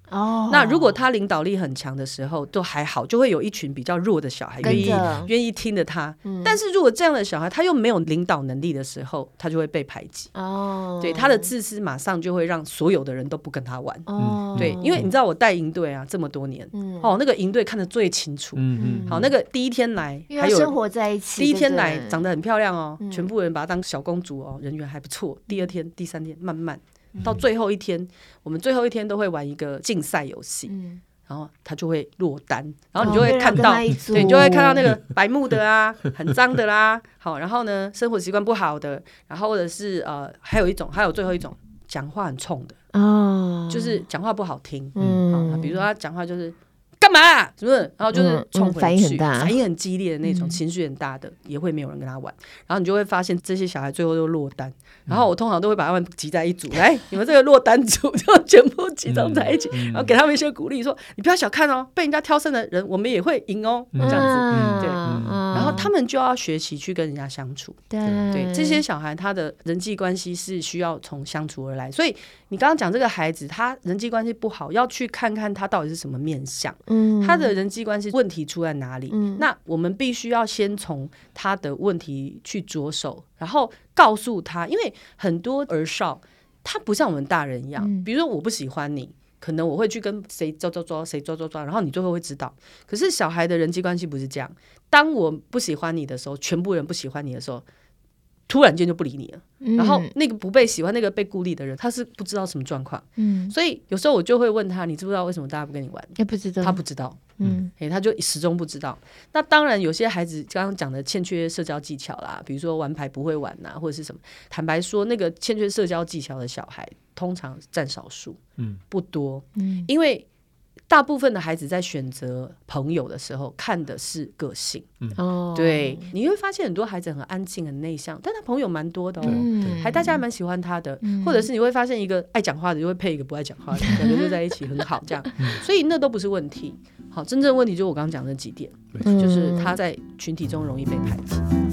哦，那如果他领导力很强的时候都还好，就会有一群比较弱的小孩愿意愿意听着他、嗯、但是如果这样的小孩他又没有领导能力的时候，他就会被排挤哦，对，他的自私马上就会让所有的人都不跟他玩哦，对，因为你知道我带营队啊这么多年、嗯、哦，那个营队看得最清楚，嗯嗯，好，那个第一天来还有生活在一起， 第一天来长得很漂亮哦、嗯、全部人把她当小公主哦，人缘还不错，第二天第三天慢慢到最后一天、嗯、我们最后一天都会玩一个竞赛游戏、嗯，然后他就会落单，然后你就会看到、哦、对，你就会看到那个白目的啊很脏的啦，好，然后呢生活习惯不好的，然后或者是呃还有一种还有最后一种讲话很冲的哦，就是讲话不好听，嗯，好，比如说他讲话就是干嘛、啊、是不是，然后就是冲回去、嗯嗯、反应很大反应很激烈的那种、嗯、情绪很大的也会没有人跟他玩，然后你就会发现这些小孩最后都落单，然后我通常都会把他们集在一组，来、嗯、你们这个落单组就全部集中在一起、嗯、然后给他们一些鼓励，说你不要小看哦，被人家挑剩的人我们也会赢哦、嗯、这样子、嗯、对、嗯，然后他们就要学习去跟人家相处，对对，这些小孩他的人际关系是需要从相处而来，所以你刚刚讲这个孩子他人际关系不好，要去看看他到底是什么面向、嗯、他的人际关系问题出在哪里、嗯、那我们必须要先从他的问题去着手，然后告诉他，因为很多儿少他不像我们大人一样、嗯、比如说我不喜欢你，可能我会去跟谁抓抓抓谁抓抓抓，然后你最后会知道，可是小孩的人际关系不是这样，当我不喜欢你的时候，全部人不喜欢你的时候，突然间就不理你了、嗯、然后那个不被喜欢那个被孤立的人他是不知道什么状况、嗯、所以有时候我就会问他，你知不知道为什么大家不跟你玩？也不知道，他不知道，嗯，欸、他就始终不知道。那当然有些孩子刚刚讲的欠缺社交技巧啦，比如说玩牌不会玩啊或者是什么，坦白说那个欠缺社交技巧的小孩通常占少数、嗯、不多、嗯、因为大部分的孩子在选择朋友的时候看的是个性、嗯、对，你会发现很多孩子很安静很内向，但他朋友蛮多的哦、嗯、还大家还蛮喜欢他的、嗯、或者是你会发现一个爱讲话的就会配一个不爱讲话的，两个就在一起很好这样、嗯、所以那都不是问题，好，真正的问题就是我刚刚讲的几点、嗯、就是他在群体中容易被排挤。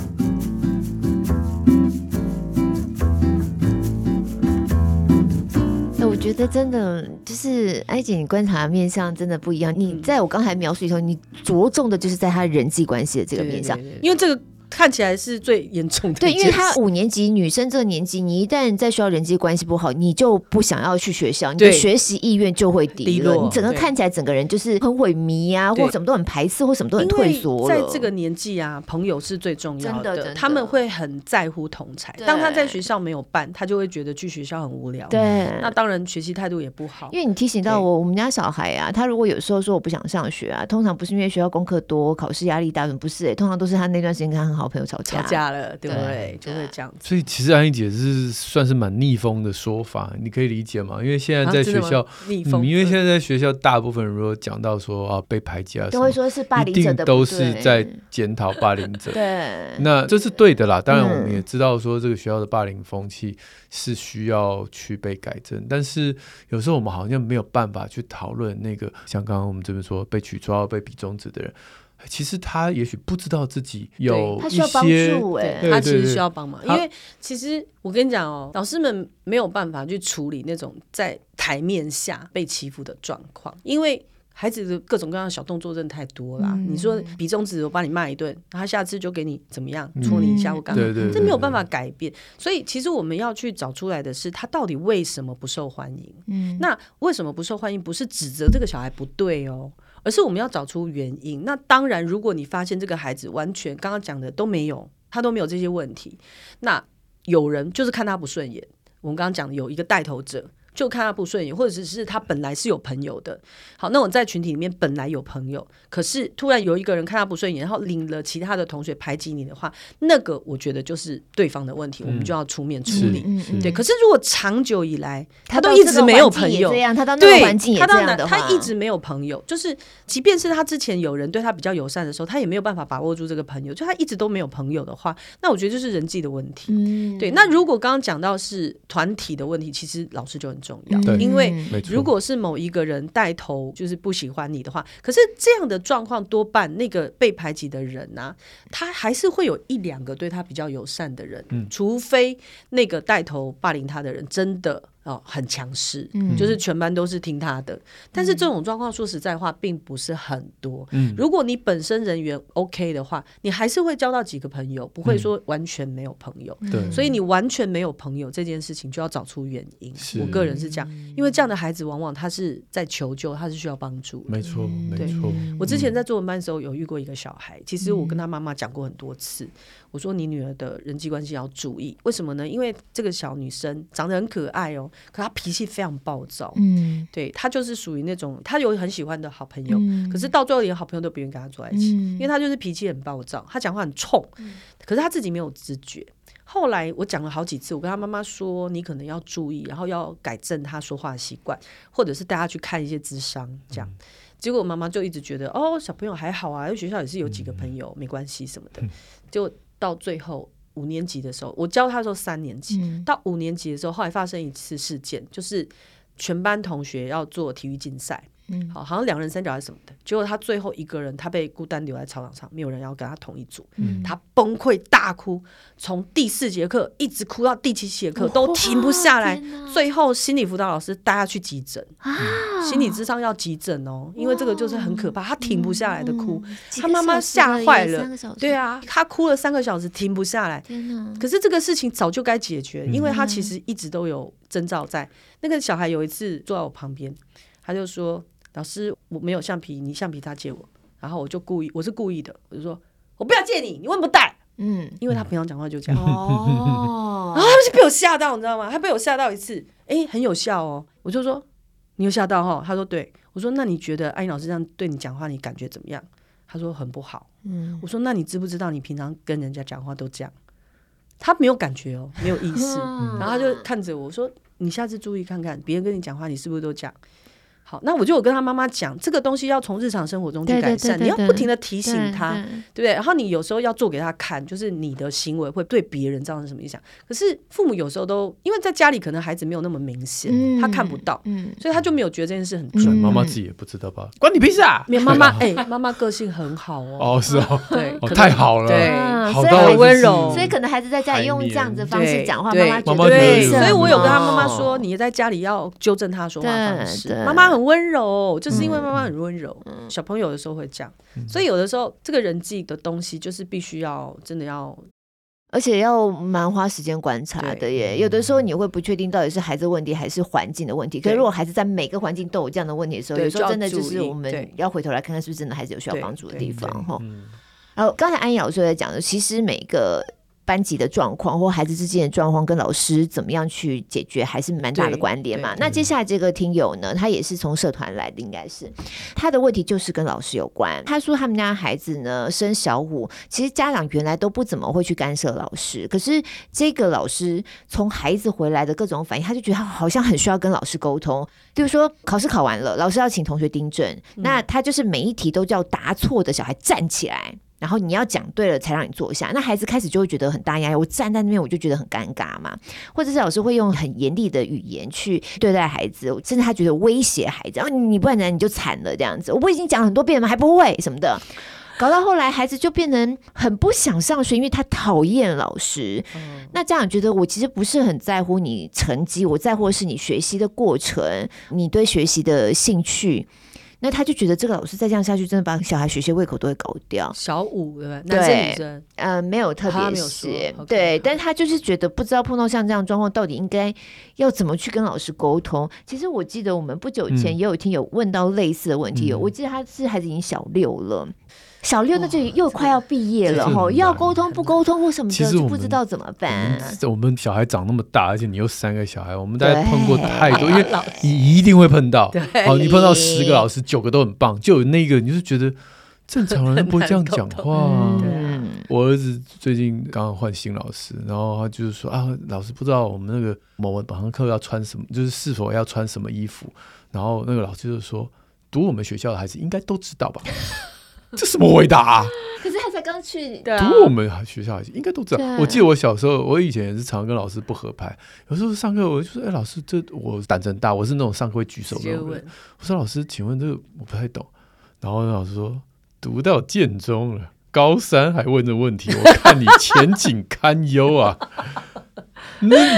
我觉得真的就是艾姐，你观察的面向真的不一样。你在我刚才描述里头，你着重的就是在他人际关系的这个面向，对对对对， 因为这个看起来是最严重的。 对，因为他五年级女生这个年纪，你一旦在学校人际关系不好，你就不想要去学校，你的学习意愿就会低了，你整个看起来整个人就是很萎靡啊，或什么都很排斥，或什么都很退缩了。 在这个年纪啊，朋友是最重要 的, 的, 的他们会很在乎同侪，当他在学校没有伴，他就会觉得去学校很无聊，对，那当然学习态度也不好。 因为你提醒到我，我们家小孩啊，他如果有时候说我不想上学啊，通常不是因为学校功课多考试压力大，不是、欸、通常都是他那段时间跟他很好朋友吵架吵架了，对不 对, 对，就会这样子。 所以其实安怡姐是算是蛮逆风的说法，你可以理解吗？因为现在在学校、啊逆风嗯、因为现在在学校大部分人如果讲到说啊被排挤啊都会说是霸凌者的不对， 一定都是在检讨霸凌者对，那这是对的啦，当然我们也知道说这个学校的霸凌风气是需要去被改正，但是有时候我们好像没有办法去讨论那个像刚刚我们这边说被取绰号被比中指的人，其实他也许不知道自己有一些，他需要帮助、 欸、对，他其实需要帮忙，因为其实我跟你讲哦，老师们没有办法去处理那种在台面下被欺负的状况，因为孩子的各种各样的小动作真的太多啦、嗯、你说比中指我把你骂一顿，他下次就给你怎么样戳你一下或干嘛、嗯、这没有办法改变，所以其实我们要去找出来的是他到底为什么不受欢迎、嗯、那为什么不受欢迎不是指责这个小孩不对哦，而是我们要找出原因。那当然如果你发现这个孩子完全刚刚讲的都没有，他都没有这些问题，那有人就是看他不顺眼，我们刚刚讲的有一个带头者就看他不顺眼，或者是他本来是有朋友的，好，那我在群体里面本来有朋友，可是突然有一个人看他不顺眼，然后领了其他的同学排挤你的话，那个我觉得就是对方的问题、嗯、我们就要出面处理、嗯、对。可是如果长久以来他都一直没有朋友， 他到那个环境也这样的话， 他一直没有朋友，就是即便是他之前有人对他比较友善的时候，他也没有办法把握住这个朋友，就他一直都没有朋友的话，那我觉得就是人际的问题、嗯、对。那如果刚刚讲到是团体的问题，其实老师就很重要、嗯、因为如果是某一个人带头就是不喜欢你的话，可是这样的状况多半那个被排挤的人啊，他还是会有一两个对他比较友善的人、嗯、除非那个带头霸凌他的人真的哦，很强势、嗯、就是全班都是听他的，但是这种状况说实在话并不是很多、嗯、如果你本身人缘 OK 的话，你还是会交到几个朋友，不会说完全没有朋友、嗯、所以你完全没有朋友这件事情就要找出原因，我个人是这样，因为这样的孩子往往他是在求救，他是需要帮助， 没错没错。 我之前在作文班的时候有遇过一个小孩，其实我跟他妈妈讲过很多次，我说你女儿的人际关系要注意，为什么呢？因为这个小女生长得很可爱哦，可她脾气非常暴躁，嗯，对，她就是属于那种她有很喜欢的好朋友、嗯、可是到最后连好朋友都不愿意跟她坐在一起、嗯、因为她就是脾气很暴躁，她讲话很冲、嗯、可是她自己没有自觉。后来我讲了好几次，我跟她妈妈说你可能要注意，然后要改正她说话的习惯，或者是带她去看一些諮商这样、嗯、结果我妈妈就一直觉得哦小朋友还好啊，学校也是有几个朋友、嗯、没关系什么的、嗯、结果到最后五年级的时候，我教他的时候三年级、嗯、到五年级的时候，后来发生一次事件，就是全班同学要做体育竞赛、嗯、好, 好像两人三角还是什么的，结果他最后一个人他被孤单留在操场上，没有人要跟他同一组、嗯、他崩溃大哭，从第四节课一直哭到第七节课都停不下来，最后心理辅导老师带他去急诊、啊、心理咨商要急诊哦，因为这个就是很可怕，他停不下来的哭、嗯、他妈妈吓坏了，对啊，他哭了三个小时停不下来，可是这个事情早就该解决、嗯、因为他其实一直都有征兆在。那个小孩有一次坐在我旁边，他就说老师我没有橡皮，你橡皮擦借我，然后我就故意，我是故意的，我就说我不要借你，你为什么不带？嗯，因为他平常讲话就这样、哦、然后他就被我吓到，你知道吗？他被我吓到一次，哎，很有效哦。我就说你有吓到哦？他说对。我说那你觉得安妮老师这样对你讲话你感觉怎么样？他说很不好、嗯、我说那你知不知道你平常跟人家讲话都这样？他没有感觉哦，没有意识、嗯、然后他就看着我说你下次注意看看别人跟你讲话你是不是都这样。好，那我就有跟他妈妈讲，这个东西要从日常生活中去改善，你要不停的提醒他， 对, 对, 对, 对不对？然后你有时候要做给他看，就是你的行为会对别人造成什么影响。可是父母有时候都因为在家里可能孩子没有那么明显、嗯、他看不到、嗯、所以他就没有觉得这件事很重要、嗯、 妈妈自己也不知道吧，关你屁事啊。 妈妈哎，妈妈个性很好哦。 哦是哦， 对、 哦、太好了， 对、 嗯、 好到很温柔， 所以可能孩子在家里用这样子的方式讲话， 妈妈妈觉得，所以我有跟他妈妈说你在家里要纠正他说话方式，妈妈很温柔，就是因为妈妈很温柔、嗯、小朋友的时候会这样、嗯、所以有的时候这个人际的东西就是必须要真的要， 而且要蛮花时间观察的耶。有的时候你会不确定到底是孩子问题还是环境的问题，可是如果孩子在每个环境都有这样的问题的时候，有时候真的就是我们要回头来看看是不是真的孩子有需要帮助的地方。然后刚才安妮老师在讲的，其实每个班级的状况或孩子之间的状况跟老师怎么样去解决还是蛮大的关联嘛。那接下来这个听友呢，他也是从社团来的，应该是他的问题就是跟老师有关。他说他们家孩子呢升小五，其实家长原来都不怎么会去干涉老师，可是这个老师从孩子回来的各种反应，他就觉得他好像很需要跟老师沟通。比如说考试考完了，老师要请同学订正、嗯、那他就是每一题都叫答错的小孩站起来，然后你要讲对了才让你坐下，那孩子开始就会觉得很大压力，我站在那边我就觉得很尴尬嘛，或者是老师会用很严厉的语言去对待孩子，甚至他觉得威胁孩子，然后你不然你就惨了这样子，我已经讲很多遍了还不会什么的，搞到后来孩子就变成很不想上学，因为他讨厌老师、嗯、那家长觉得我其实不是很在乎你成绩，我在乎的是你学习的过程，你对学习的兴趣，那他就觉得这个老师再这样下去真的把小孩学习胃口都会搞掉。 小五对吧？男生女生呃没有特别写，对，但他就是觉得不知道碰到像这样的状况到底应该要怎么去跟老师沟通。其实我记得我们不久前也有听有问到类似的问题、嗯、我记得他是孩子已经小六了，小六那就又快要毕业了齁，要沟通不沟通或什么的就不知道怎么办。 我, 我们小孩长那么大，而且你有三个小孩，我们大概碰过太多，因为你一定会碰到。好，你碰到十个老师，九个都很棒，就有那个你就觉得正常人不会这样讲话、啊嗯、我儿子最近刚刚换新老师，然后他就是说啊，老师不知道我们那个某堂课要穿什么，就是是否要穿什么衣服，然后那个老师就说读我们学校的孩子应该都知道吧。这什么回答啊？ 可是他才刚去读我们学校应该都知道。我记得我小时候，我以前也是常跟老师不合拍，有时候上课我就说：“哎、欸，老师，这我胆子很大，我是那种上课会举手的人。”我说：“老师，请问这个我不太懂。”然后老师说：“读到建中了，高三还问这问题，我看你前景堪忧啊！”那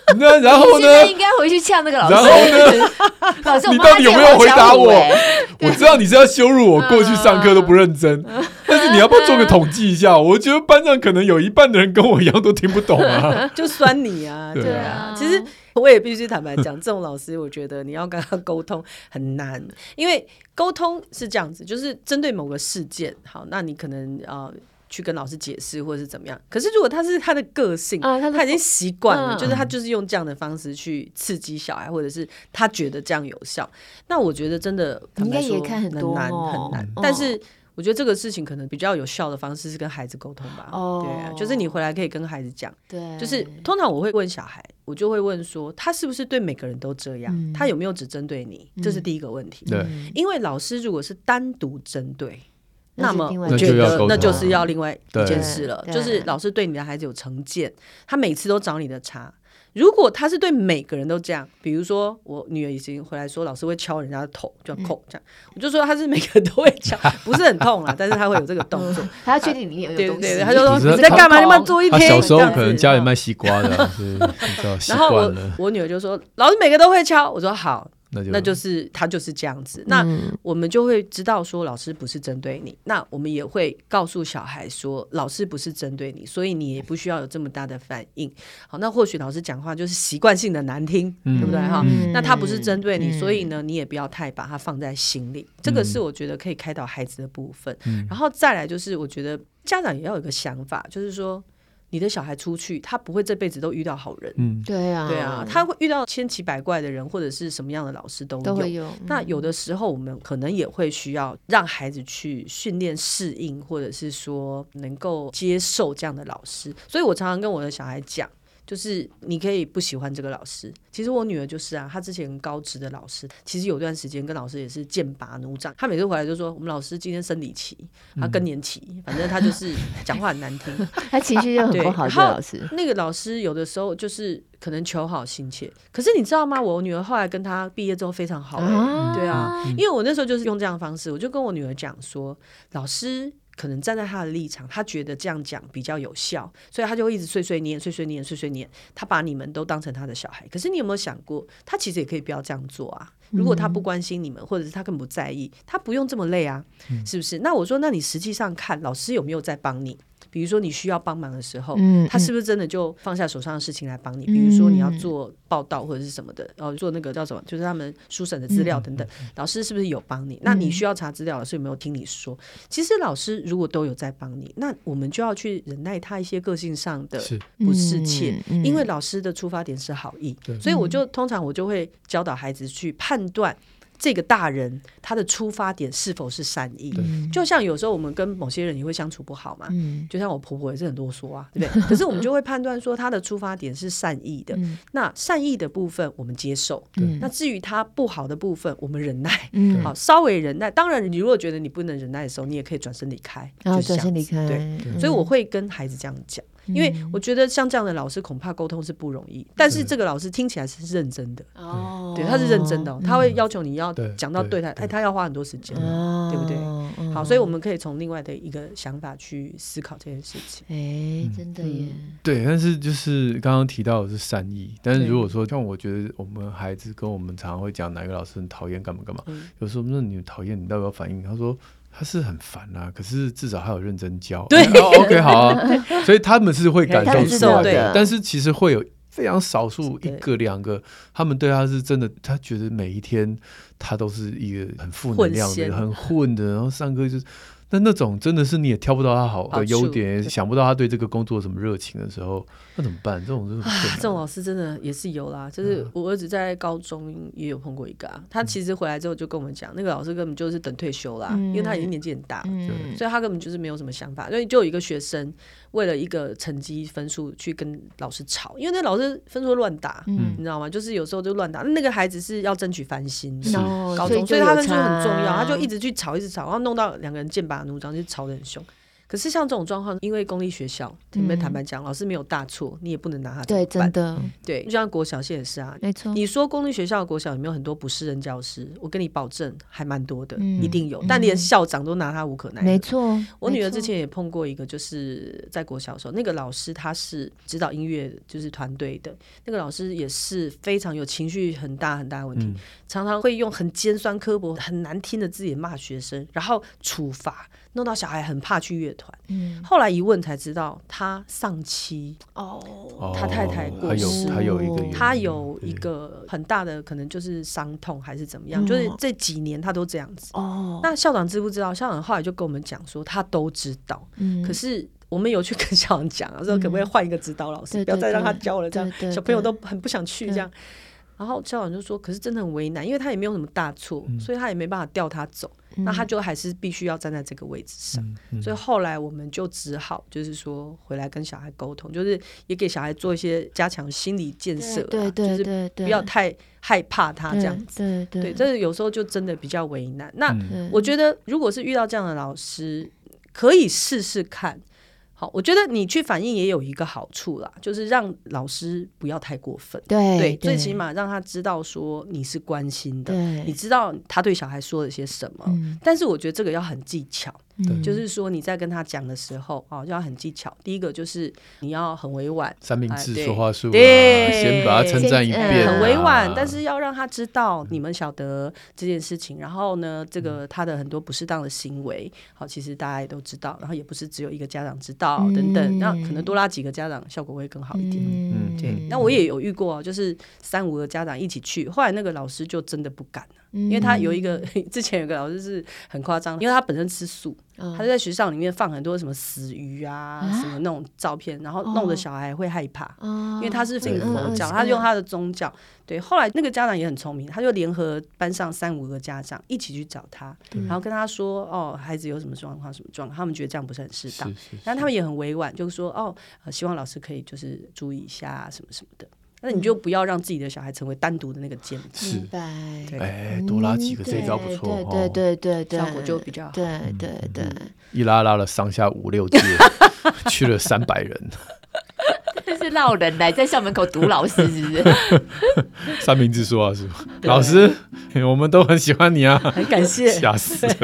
那然后呢？ 你现在应该回去呛那个老师。 然后呢？ 老师， 你到底有没有回答我？ 我知道你是要羞辱我过去上课都不认真，但是你要不要做个统计一下？我觉得班上可能有一半的人跟我一样都听不懂啊， 就酸你啊，对啊。其实我也必须坦白讲，这种老师我觉得你要跟他沟通很难，因为沟通是这样子，就是针对某个事件，好，那你可能呃。去跟老师解释或者是怎么样，可是如果他是他的个性、啊、他, 他已经习惯了、嗯、就是他就是用这样的方式去刺激小孩，或者是他觉得这样有效，那我觉得真的应该也看很多、 哦、很难很难、哦、但是我觉得这个事情可能比较有效的方式是跟孩子沟通吧、哦、对啊，就是你回来可以跟孩子讲，对，就是通常我会问小孩，我就会问说他是不是对每个人都这样、嗯、他有没有只针对你、嗯、这是第一个问题、嗯、因为老师如果是单独针对，那么我觉得那就是要另外一件事了，就是老师对你的孩子有成见，他每次都找你的茬。如果他是对每个人都这样，比如说我女儿已经回来说老师会敲人家的头，就要扣这样、嗯、我就说他是每个人都会敲，不是很痛啦，但是他会有这个动作， 他要确定里面有东西，对对对， 他就说你在干嘛？你们做一天。 他小时候可能家里卖西瓜的、啊， 然后我我女儿就说老师每个都会敲，我说好。那, 就那就是他就是这样子、嗯、那我们就会知道说老师不是针对你，那我们也会告诉小孩说老师不是针对你，所以你也不需要有这么大的反应。好，那或许老师讲话就是习惯性的难听、嗯、对不对、嗯、那他不是针对你、嗯、所以呢你也不要太把它放在心里、嗯、这个是我觉得可以开导孩子的部分、嗯、然后再来就是我觉得家长也要有一个想法，就是说你的小孩出去他不会这辈子都遇到好人、嗯、对啊，对啊，他会遇到千奇百怪的人，或者是什么样的老师都有, 都会有、嗯、那有的时候我们可能也会需要让孩子去训练适应，或者是说能够接受这样的老师。所以我常常跟我的小孩讲，就是你可以不喜欢这个老师，其实我女儿就是啊，她之前高职的老师，其实有段时间跟老师也是剑拔弩张，她每次回来就说我们老师今天生理期，她更年期、嗯、反正她就是讲话很难听她情绪就很不好。这个老师那个老师有的时候就是可能求好心切，可是你知道吗，我女儿后来跟她毕业之后非常好、欸啊、对啊，因为我那时候就是用这样的方式，我就跟我女儿讲说老师可能站在他的立场，他觉得这样讲比较有效，所以他就会一直碎碎念碎碎念碎碎念，他把你们都当成他的小孩。可是你有没有想过他其实也可以不要这样做啊，如果他不关心你们，或者是他根本不在意，他不用这么累啊、嗯、是不是？那我说那你实际上看老师有没有在帮你，比如说你需要帮忙的时候、嗯、他是不是真的就放下手上的事情来帮你、嗯、比如说你要做报道或者是什么的，然后做那个叫什么，就是他们书审的资料等等、嗯、老师是不是有帮你？那你需要查资料，老师有没有听你说？其实老师如果都有在帮你，那我们就要去忍耐他一些个性上的不适切、嗯嗯、因为老师的出发点是好意，所以我就通常我就会教导孩子去判断这个大人他的出发点是否是善意。就像有时候我们跟某些人也会相处不好嘛、嗯、就像我婆婆也是很啰嗦啊，对不对？可是我们就会判断说他的出发点是善意的、嗯、那善意的部分我们接受、嗯、那至于他不好的部分我们忍耐、嗯、好，稍微忍耐。当然你如果觉得你不能忍耐的时候，你也可以转身离开，就转身离开。对、嗯、所以我会跟孩子这样讲，因为我觉得像这样的老师恐怕沟通是不容易，但是这个老师听起来是认真的、哦、对，他是认真的、哦、他会要求你要讲到对他，哎，他要花很多时间、哦、对不对、嗯、好，所以我们可以从另外的一个想法去思考这件事情。 哎，真的耶、嗯、 对，但是就是刚刚提到的是善意，但是如果说像我觉得我们孩子跟我们常常会讲哪个老师很讨厌干嘛干嘛、嗯、有时候那你讨厌你到底要反应，他说他是很烦啊，可是至少他有认真教。对、哦、OK 好啊所以他们是会感受出来的，但是其实会有非常少数一个两个，他们对他是真的，他觉得每一天他都是一个很负能量的很混的，然后上课就是那那种真的是你也挑不到他好的优点，想不到他对这个工作有什么热情的时候，那怎么办？这种真的很困难。 这种老师真的也是有啦，就是我儿子在高中也有碰过一个、啊、他其实回来之后就跟我们讲，那个老师根本就是等退休啦、嗯、因为他已经年纪很大、嗯、所以他根本就是没有什么想法。所以就有一个学生为了一个成绩分数去跟老师吵，因为那老师分数乱打、嗯、你知道吗？就是有时候就乱打，那个孩子是要争取繁星的高中，所以他分数很重要，他就一直去吵一直吵，然后弄到两个人剑拔弩张，就吵得很凶。 可是像这种状况，因为公立学校，你们坦白讲，老师没有大错，你也不能拿他怎么办？ 对，真的， 对，就像国小现在也是啊， 没错。 你说公立学校的国小有没有很多不适任教师？我跟你保证，还蛮多的，嗯、一定有。但连校长都拿他无可奈何。 没错， 我女儿之前也碰过一个，就是在国小的时候，那个老师他是指导音乐就是团队的，那个老师也是非常有情绪很大很大的问题，嗯、常常会用很尖酸刻薄、很难听的字眼骂学生，然后处罚。弄到小孩很怕去乐团、嗯，后来一问才知道他丧妻哦，他太太过世， 他有一个他有一个很大的可能就是伤痛还是怎么样，嗯、就是这几年他都这样子哦。那校长知不知道？校长后来就跟我们讲说他都知道，嗯、可是我们有去跟校长讲，说可不可以换一个指导老师，嗯、不要再让他教了，这样小朋友都很不想去这样。然后校长就说，可是真的很为难，因为他也没有什么大错、嗯、所以他也没办法调他走、嗯、那他就还是必须要站在这个位置上、嗯嗯、所以后来我们就只好就是说回来跟小孩沟通，就是也给小孩做一些加强心理建设， 对对对对， 就是不要太害怕他这样子， 对对 对, 对，这有时候就真的比较为难。那我觉得如果是遇到这样的老师，可以试试看。好，我觉得你去反映也有一个好处啦，就是让老师不要太过分， 对, 对，最起码让他知道说你是关心的，你知道他对小孩说了些什么、嗯、但是我觉得这个要很技巧，就是说你在跟他讲的时候、哦、就要很技巧。第一个就是你要很委婉， 三明治说话术、啊、先把他称赞一遍、 啊、很委婉，但是要让他知道你们晓得这件事情，然后呢这个他的很多不适当的行为好，其实大家也都知道，然后也不是只有一个家长知道、嗯、等等，那可能多拉几个家长效果会更好一点。嗯，对。那我也有遇过，就是三五个家长一起去，后来那个老师就真的不敢了，因为他有一个之前有个老师是很夸张，因为他本身吃素，他就在学校里面放很多什么死鱼啊、啊什么那种照片，然后弄得小孩会害怕、哦、因为他是信佛教、嗯、他用他的宗教。对，后来那个家长也很聪明，他就联合班上三五个家长一起去找他，然后跟他说哦，孩子有什么状况什么状况，他们觉得这样不是很适当，然后他们也很委婉，就是说哦、呃，希望老师可以就是注意一下什么什么的。那你就不要让自己的小孩成为单独的那个尖子。 明白。 哎，多拉几个这一招不错， 对对对对， 效果就比较好。 对对对， 一拉拉了上下五六届，去了三百人。 这是闹人来在校门口堵老师，是不是？ 三明治说话是老师，我们都很喜欢你啊， 很感谢， 吓死了。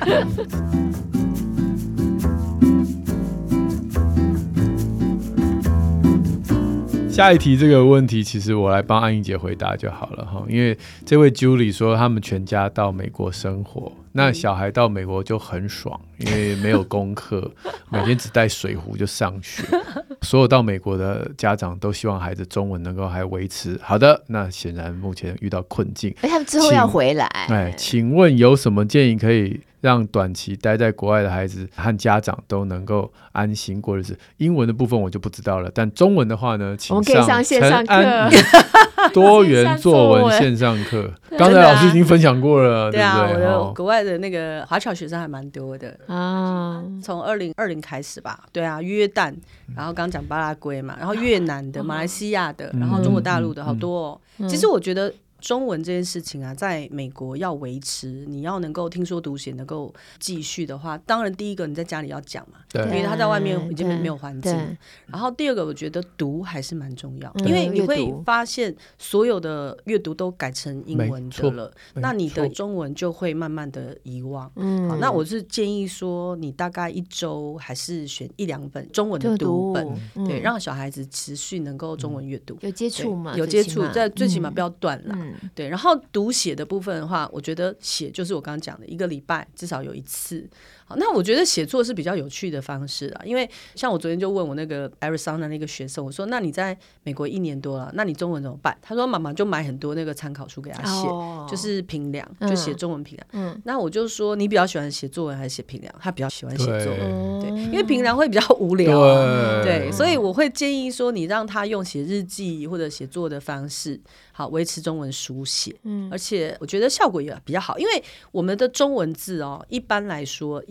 下一题这个问题，其实我来帮安怡姐回答就好了哈，因为这位 Julie 说他们全家到美国生活，那小孩到美国就很爽，因为没有功课，每天只带水壶就上学。所有到美国的家长都希望孩子中文能够还维持好的，那显然目前遇到困境。 他们之后要回来， 哎，请问有什么建议可以让短期待在国外的孩子和家长都能够安心过日子？英文的部分我就不知道了，但中文的话呢，请我们可以上线上课， 多元作文线上课。刚才老师已经分享过了， 对啊， 对不对？ 我的国外的那个华侨学生还蛮多的啊，从二零二零开始吧，对啊，约旦，然后刚讲巴拉圭嘛，然后越南的、马来西亚的，然后中国大陆的好多哦。其实我觉得中文这件事情啊，在美国要维持，你要能够听说读写能够继续的话，当然第一个你在家里要讲嘛，因为他在外面已经没有环境。然后第二个我觉得读还是蛮重要，因为你会发现所有的阅读都改成英文的了，那你的中文就会慢慢的遗忘。嗯，好，那我是建议说你大概一周还是选一两本中文的读本，嗯、对，让小孩子持续能够中文阅读， 有接触嘛， 有接触，在最起码不要断了。嗯对，然后读写的部分的话，我觉得写就是我刚刚讲的一个礼拜至少有一次。好，那我觉得写作是比较有趣的方式啦，因为像我昨天就问我那个 Arizona 那个学生，我说那你在美国一年多了，那你中文怎么办？他说妈妈就买很多那个参考书给他写，哦、就是评量，就写中文评量。嗯，那我就说你比较喜欢写作文还是写评量？他比较喜欢写作文，对，对，因为评量会比较无聊，啊，对，对，所以我会建议说你让他用写日记或者写作的方式。好，维持中文书写，嗯，而且我觉得效果也比较好，因为我们的中文字哦，一般来说以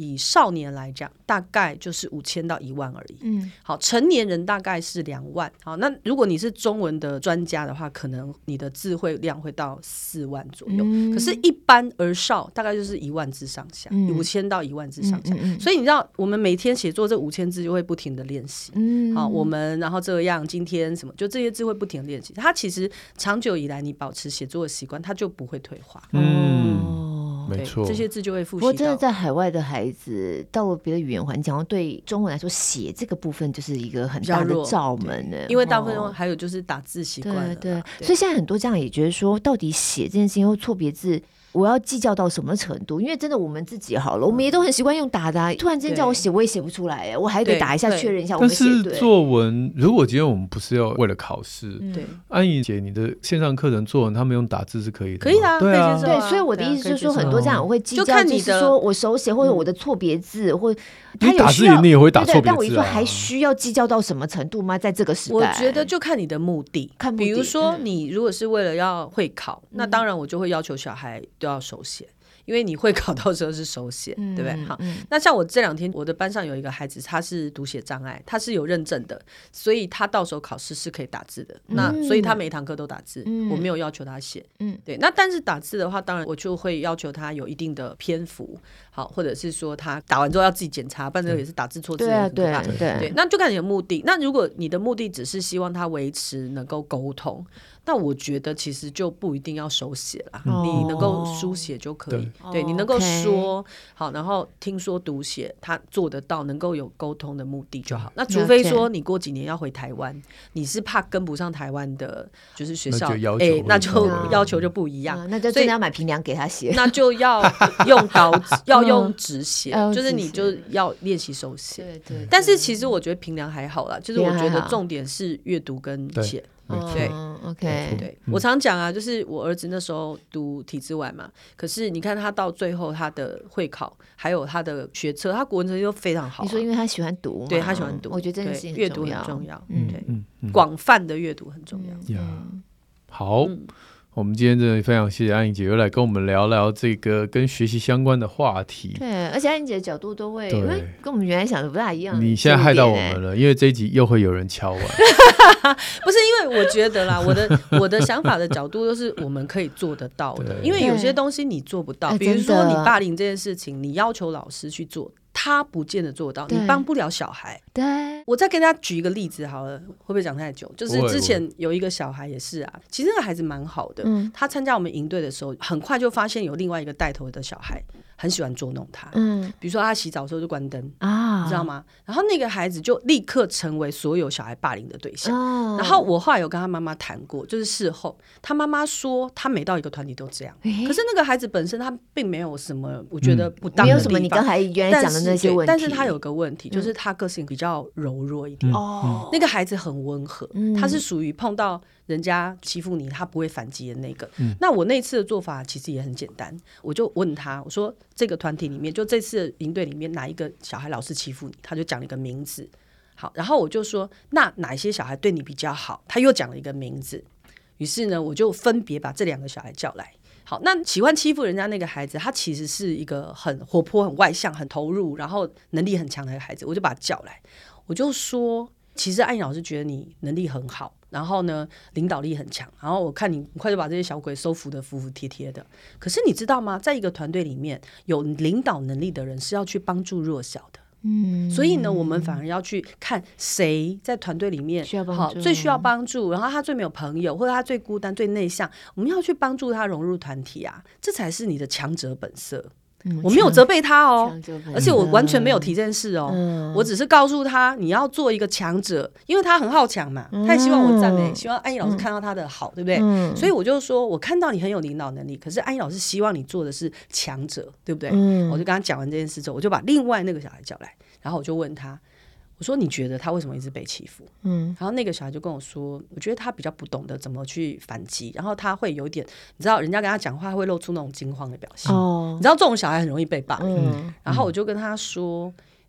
以少年来讲，大概就是五千到一万而已。嗯，好，成年人大概是两万。好，那如果你是中文的专家的话，可能你的字汇量会到四万左右。嗯、可是，一般儿少大概就是一万字上下，五千、嗯、到一万字上下。嗯嗯嗯、所以你知道，我们每天写作这五千字就会不停的练习。嗯，好，我们然后这样，今天什么，就这些字会不停的练习。它其实长久以来，你保持写作的习惯，它就不会退化。 嗯，没错， 这些字就会复习到。 不过真的在海外的孩子到了别的语言环境，对中文来说写这个部分就是一个很大的罩门呢， 因为大部分还有就是打字习惯了。 对 对, 对，所以现在很多家长也觉得说，到底写这件事情或错别字，我要计较到什么程度？因为真的我们自己好了，我们也都很习惯用打的、啊，突然间叫我写，我也写不出来，我还得打一下确认一下我们写对。 但是作文，如果今天我们不是要为了考试，对，安怡姐，你的线上课程作文，他们用打字是可以的， 可以啊， 对啊， 对，所以我的意思就是说，很多家长会计较，就看你的，说我手写或者我的错别字，或他有需要，你也会打错别字、啊， 但我一说还需要计较到什么程度吗？在这个时代， 我觉得就看你的目的， 看目的。 比如说，你如果是为了要会考，嗯、那当然我就会要求小孩都要手写。因为你会考到时候是手写、嗯、对不对？好、嗯，那像我这两天我的班上有一个孩子，他是读写障碍，他是有认证的，所以他到时候考试是可以打字的、嗯、那所以他每一堂课都打字、嗯、我没有要求他写、嗯、对。那但是打字的话，当然我就会要求他有一定的篇幅，好，或者是说他打完之后要自己检查，不然这个也是打字错字的， 对啊对对对。那就看你的目的，那如果你的目的只是希望他维持能够沟通，那我觉得其实就不一定要手写啦、嗯、你能够书写就可以， 对, 对，你能够说、okay. 好，然后听说读写他做得到，能够有沟通的目的就好。那除非说你过几年要回台湾，你是怕跟不上台湾的就是学校， 那就要求、 欸、那就要求就不一样、 嗯、那就真的要买平梁给他写， 那就要用稿纸要用纸写、嗯、就是你就要练习手写。对 对, 对，但是其实我觉得平梁还好啦，就是我觉得重点是阅读跟写。对、 嗯、，OK， 对，我常讲啊，就是我儿子那时候读体制外嘛，可是你看他到最后他的会考还有他的学测，他国文成绩都非常好、啊。 你说因为他喜欢读吗？ 对，他喜欢读， 我觉得真的是阅读很重要， 嗯， 对，嗯嗯、广泛的阅读很重要。 嗯、好。嗯，我们今天真的非常谢谢安怡姐又来跟我们聊聊这个跟学习相关的话题。 对，而且安怡姐的角度都会因为跟我们原来想的不大一样。 你现在害到我们了，因为这一集又会有人敲完。 不是，因为我觉得啦，我的我的想法的角度都是我们可以做得到的，因为有些东西你做不到，比如说你霸凌这件事情，你要求老师去做，他不见得做到，你帮不了小孩。 对， 我再跟大家举一个例子好了，会不会讲太久？就是之前有一个小孩也是啊，其实那个孩子蛮好的、嗯、他参加我们营队的时候，很快就发现有另外一个带头的小孩很喜欢捉弄他，嗯，比如说他洗澡的时候就关灯啊，你知道吗？然后那个孩子就立刻成为所有小孩霸凌的对象、哦、然后我后来有跟他妈妈谈过，就是事后他妈妈说他每到一个团体都这样、欸、可是那个孩子本身他并没有什么我觉得不当的地方、嗯、没有什么你刚才原来讲的那些问题， 但是他有个问题、嗯、就是他个性比较柔弱一点、嗯、那个孩子很温和、嗯、他是属于碰到人家欺负你他不会反击的那个、嗯、那我那次的做法其实也很简单，我就问他，我说这个团体里面就这次的营队里面哪一个小孩老是欺负你，他就讲了一个名字，好，然后我就说那哪些小孩对你比较好，他又讲了一个名字，于是呢我就分别把这两个小孩叫来。好，那喜欢欺负人家那个孩子，他其实是一个很活泼很外向很投入然后能力很强的孩子，我就把他叫来，我就说其实安怡老师觉得你能力很好，然后呢领导力很强，然后我看你很快就把这些小鬼收服的服服帖帖的，可是你知道吗，在一个团队里面有领导能力的人是要去帮助弱小的，嗯，所以呢我们反而要去看谁在团队里面需要帮助， 好最需要帮助，然后他最没有朋友或者他最孤单最内向，我们要去帮助他融入团体啊，这才是你的强者本色。嗯、我没有责备他哦，而且我完全没有提这件事哦、嗯、我只是告诉他你要做一个强者，因为他很好强嘛，他也希望我赞美、嗯、希望安怡老师看到他的好、嗯、对不对、嗯、所以我就说我看到你很有领导能力，可是安怡老师希望你做的是强者，对不对、嗯、我就跟他讲完这件事之后，我就把另外那个小孩叫来，然后我就问他，我说你觉得他为什么一直被欺负？嗯，然后那个小孩就跟我说，我觉得他比较不懂得怎么去反击，然后他会有点，你知道人家跟他讲话会露出那种惊慌的表现、哦、你知道这种小孩很容易被霸凌、嗯、然后我就跟他说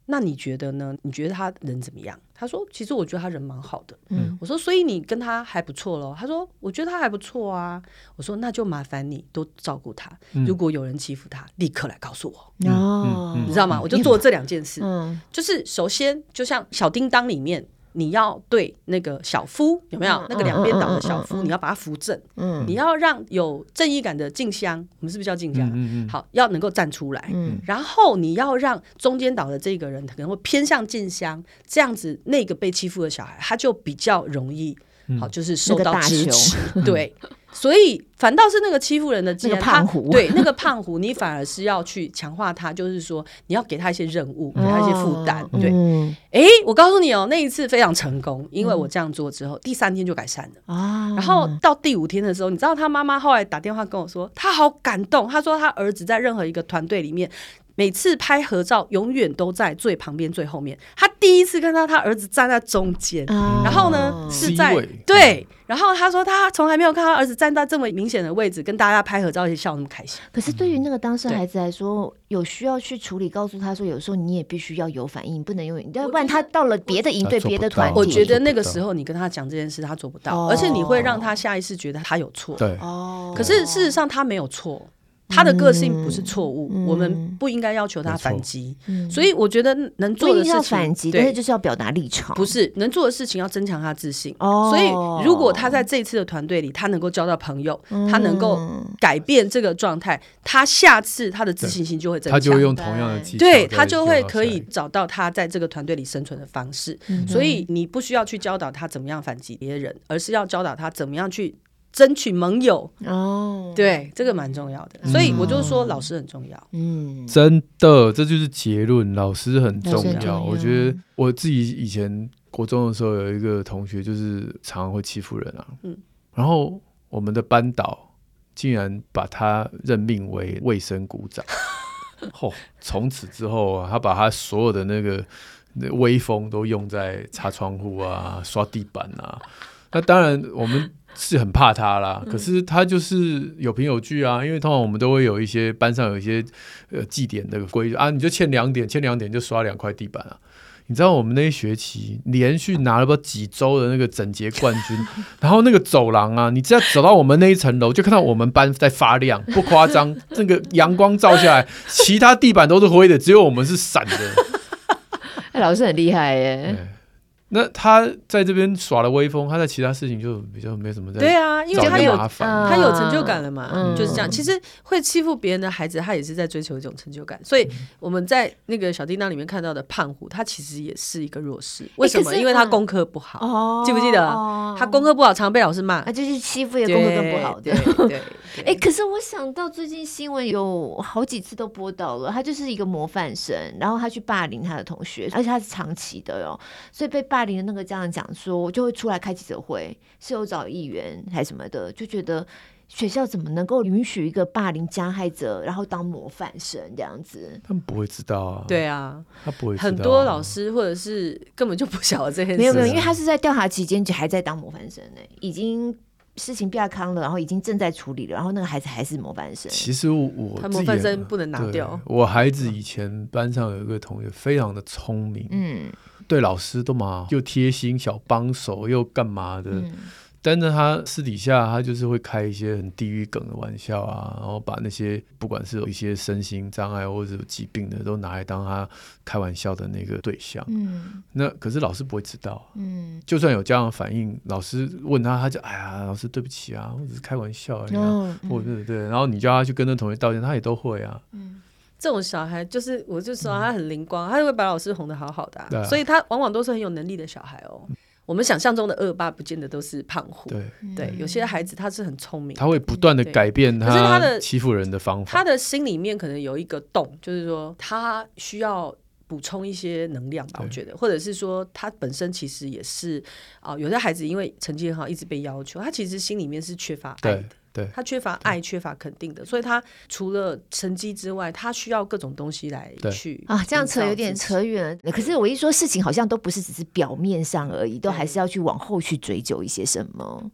那你觉得呢？你觉得他人怎么样？他说其实我觉得他人蛮好的。嗯，我说所以你跟他还不错咯？他说我觉得他还不错啊。我说那就麻烦你多照顾他、嗯、如果有人欺负他立刻来告诉我。哦、嗯嗯、你知道吗？我就做了这两件事、嗯、就是首先就像小叮当里面你要对那个小夫有没有、嗯、那个两边倒的小夫、嗯、你要把他扶正、嗯、你要让有正义感的静香，我们是不是叫静香、嗯、好要能够站出来、嗯、然后你要让中间倒的这个人可能会偏向静香，这样子那个被欺负的小孩他就比较容易、嗯、好就是受到支持、那個、对所以反倒是那个欺负人的那个胖虎， 对那个胖虎你反而是要去强化他，就是说你要给他一些任务、嗯、给他一些负担、嗯、对、欸、我告诉你哦，那一次非常成功，因为我这样做之后、嗯、第三天就改善了、啊、然后到第五天的时候，你知道他妈妈后来打电话跟我说他好感动，他说他儿子在任何一个团队里面每次拍合照永远都在最旁边最后面，他第一次看到他儿子站在中间、嗯、然后呢是在对，然后他说他从来没有看到儿子站在这么明显的位置跟大家拍合照而且笑那么开心。 可是对于那个当事孩子来说有需要去处理，告诉他说有时候你也必须要有反应，不能永远，要不然他到了别的营队别的团体， 我觉得那个时候你跟他讲这件事他做不到、哦、而且你会让他下意识觉得他有错。 对， 可是事实上他没有错，他的个性不是错误、嗯、我们不应该要求他反击、嗯、所以我觉得能做的事情不一定要反击，但是就是要表达立场， 不是能做的事情要增强他自信、哦、所以如果他在这一次的团队里他能够交到朋友、嗯、他能够改变这个状态，他下次他的自信心就会增强， 他就会用同样的技巧， 对，他就会可以找到他在这个团队里生存的方式、嗯、所以你不需要去教导他怎么样反击别人，而是要教导他怎么样去争取盟友哦，对，这个蛮重要的、嗯、所以我就说老师很重要。嗯， 真的，这就是结论，老师很重要。重要我觉得我自己以前国中的时候有一个同学就是常常会欺负人啊，嗯，然后我们的班导竟然把他任命为卫生股长哦，从此之后啊，他把他所有的那个威风都用在擦窗户啊、刷地板啊。那当然我们是很怕他啦，可是他就是有凭有据啊，因为通常我们都会有一些班上有一些呃绩点的规矩啊，你就欠两点，欠两点就刷两块地板啊。你知道我们那一学期连续拿了不几周的那个整洁冠军，然后那个走廊啊，你只要走到我们那一层楼，就看到我们班在发亮，不夸张，那个阳光照下来，其他地板都是灰的，只有我们是闪的。 哎，老师很厉害耶。 那他在这边耍了威风，他在其他事情就比较没什么在。 对啊，因为他有他有成就感了嘛、嗯、就是这样。其实会欺负别人的孩子他也是在追求一种成就感，所以我们在那个小叮当里面看到的胖虎他其实也是一个弱势。为什么？因为他功课不好、哦、记不记得、哦、他功课不好常被老师骂， 啊，就是欺负也功课更不好的。 对对对哎、欸，可是我想到最近新闻有好几次都播到了，他就是一个模范生，然后他去霸凌他的同学，而且他是长期的哦，所以被霸凌的那个家长讲说，就会出来开记者会，是有找议员还什么的，就觉得学校怎么能够允许一个霸凌加害者，然后当模范生这样子？ 他们不会知道啊。 对啊， 他不会知道、啊。 很多老师或者是根本就不晓得这件事。 没有没有，因为他是在调查期间就还在当模范生呢，已经。事情变康了，然后已经正在处理了，然后那个孩子还是模范生。 其实我我他模范生不能拿掉。 我孩子以前班上有一个同学非常的聪明，嗯，对老师都嘛又贴心小帮手又干嘛的、嗯、但是他私底下他就是会开一些很地狱梗的玩笑啊，然后把那些不管是有一些身心障碍或者有疾病的都拿来当他开玩笑的那个对象。嗯，那可是老师不会知道。嗯，就算有家长反应，老师问他，他就哎呀，老师对不起啊，我只是开玩笑而已、啊哦嗯、或者对对，然后你叫他去跟那同学道歉，他也都会啊。嗯， 这种小孩就是我就说他很灵光、嗯、他就会把老师哄得好好的、啊啊、所以他往往都是很有能力的小孩哦。嗯，我们想象中的恶霸不见得都是胖虎。 对, 对，有些孩子他是很聪明的， 他会不断的改变他欺负人的方法。 他的心里面可能有一个洞，就是说他需要补充一些能量吧，我觉得，或者是说他本身其实也是、呃、有些孩子因为成绩很好一直被要求，他其实心里面是缺乏爱的。对，他缺乏爱缺乏肯定的，所以他除了成绩之外他需要各种东西来去啊，这样扯有点扯远了。可是我一说事情好像都不是只是表面上而已，都还是要去往后去追究一些什么。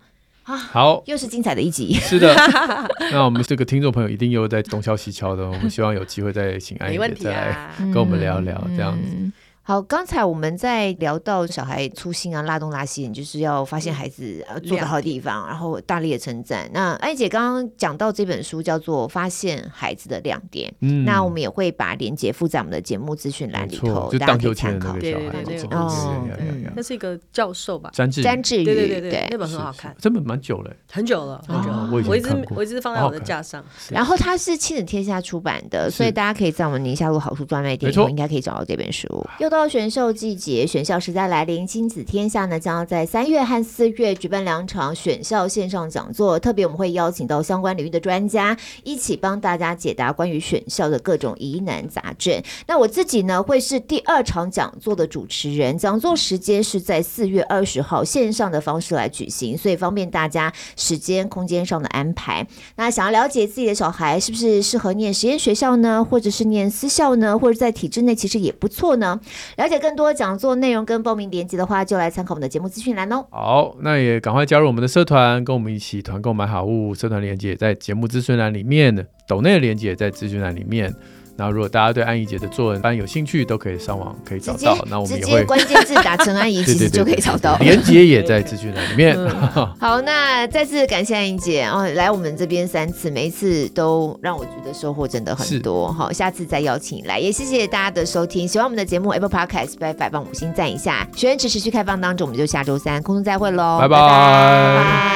好， 又是精彩的一集。 是的，那我们这个听众朋友一定又在东敲西敲的，我们希望有机会再请安怡姐再来跟我们聊聊这样子。嗯好，刚才我们在聊到小孩粗心啊、拉东拉西，就是要发现孩子、呃、做得好的地方，然后大力的称赞。那安怡姐刚刚讲到这本书叫做《发现孩子的亮点》，嗯，那我们也会把连结附在我们的节目资讯栏里头，大家可以参考。 对对对对， 哦， 那是一个教授吧， 詹志詹志宇， 对对对对，那本很好看， 这本蛮久了， 很久了，很久了，我一直我一直放在我的架上。 然后它是亲子天下出版的，所以大家可以在我们宁夏路好书专卖店里头应该可以找到这本书。又到选秀季。选校时代来临，亲子天下呢将要在三月和四月举办两场选校线上讲座，特别我们会邀请到相关领域的专家一起帮大家解答关于选校的各种疑难杂症。那我自己呢会是第二场讲座的主持人，讲座时间是在四月二十号线上的方式来举行，所以方便大家时间空间上的安排。那想要了解自己的小孩是不是适合念实验学校呢，或者是念私校呢，或者在体制内其实也不错呢，了解更多讲座内容跟报名连结的话，就来参考我们的节目资讯栏哦。 好，那也赶快加入我们的社团，跟我们一起团购买好物。社团连结也在节目资讯栏里面，抖内的连结也在资讯栏里面。那如果大家对安怡姐的作文班有兴趣，都可以上网可以找到。那我们也会直接关键字打成安怡，其实就可以找到。 连结也在资讯栏里面。 好，那再次感谢安怡姐哦，来我们这边三次，每一次都让我觉得收获真的很多。好，下次再邀请你来，也谢谢大家的收听。喜欢我们的节目 Apple Podcast、Spotify 帮五星赞一下。学员池持续开放当中，我们就下周三空中再会喽， 拜拜。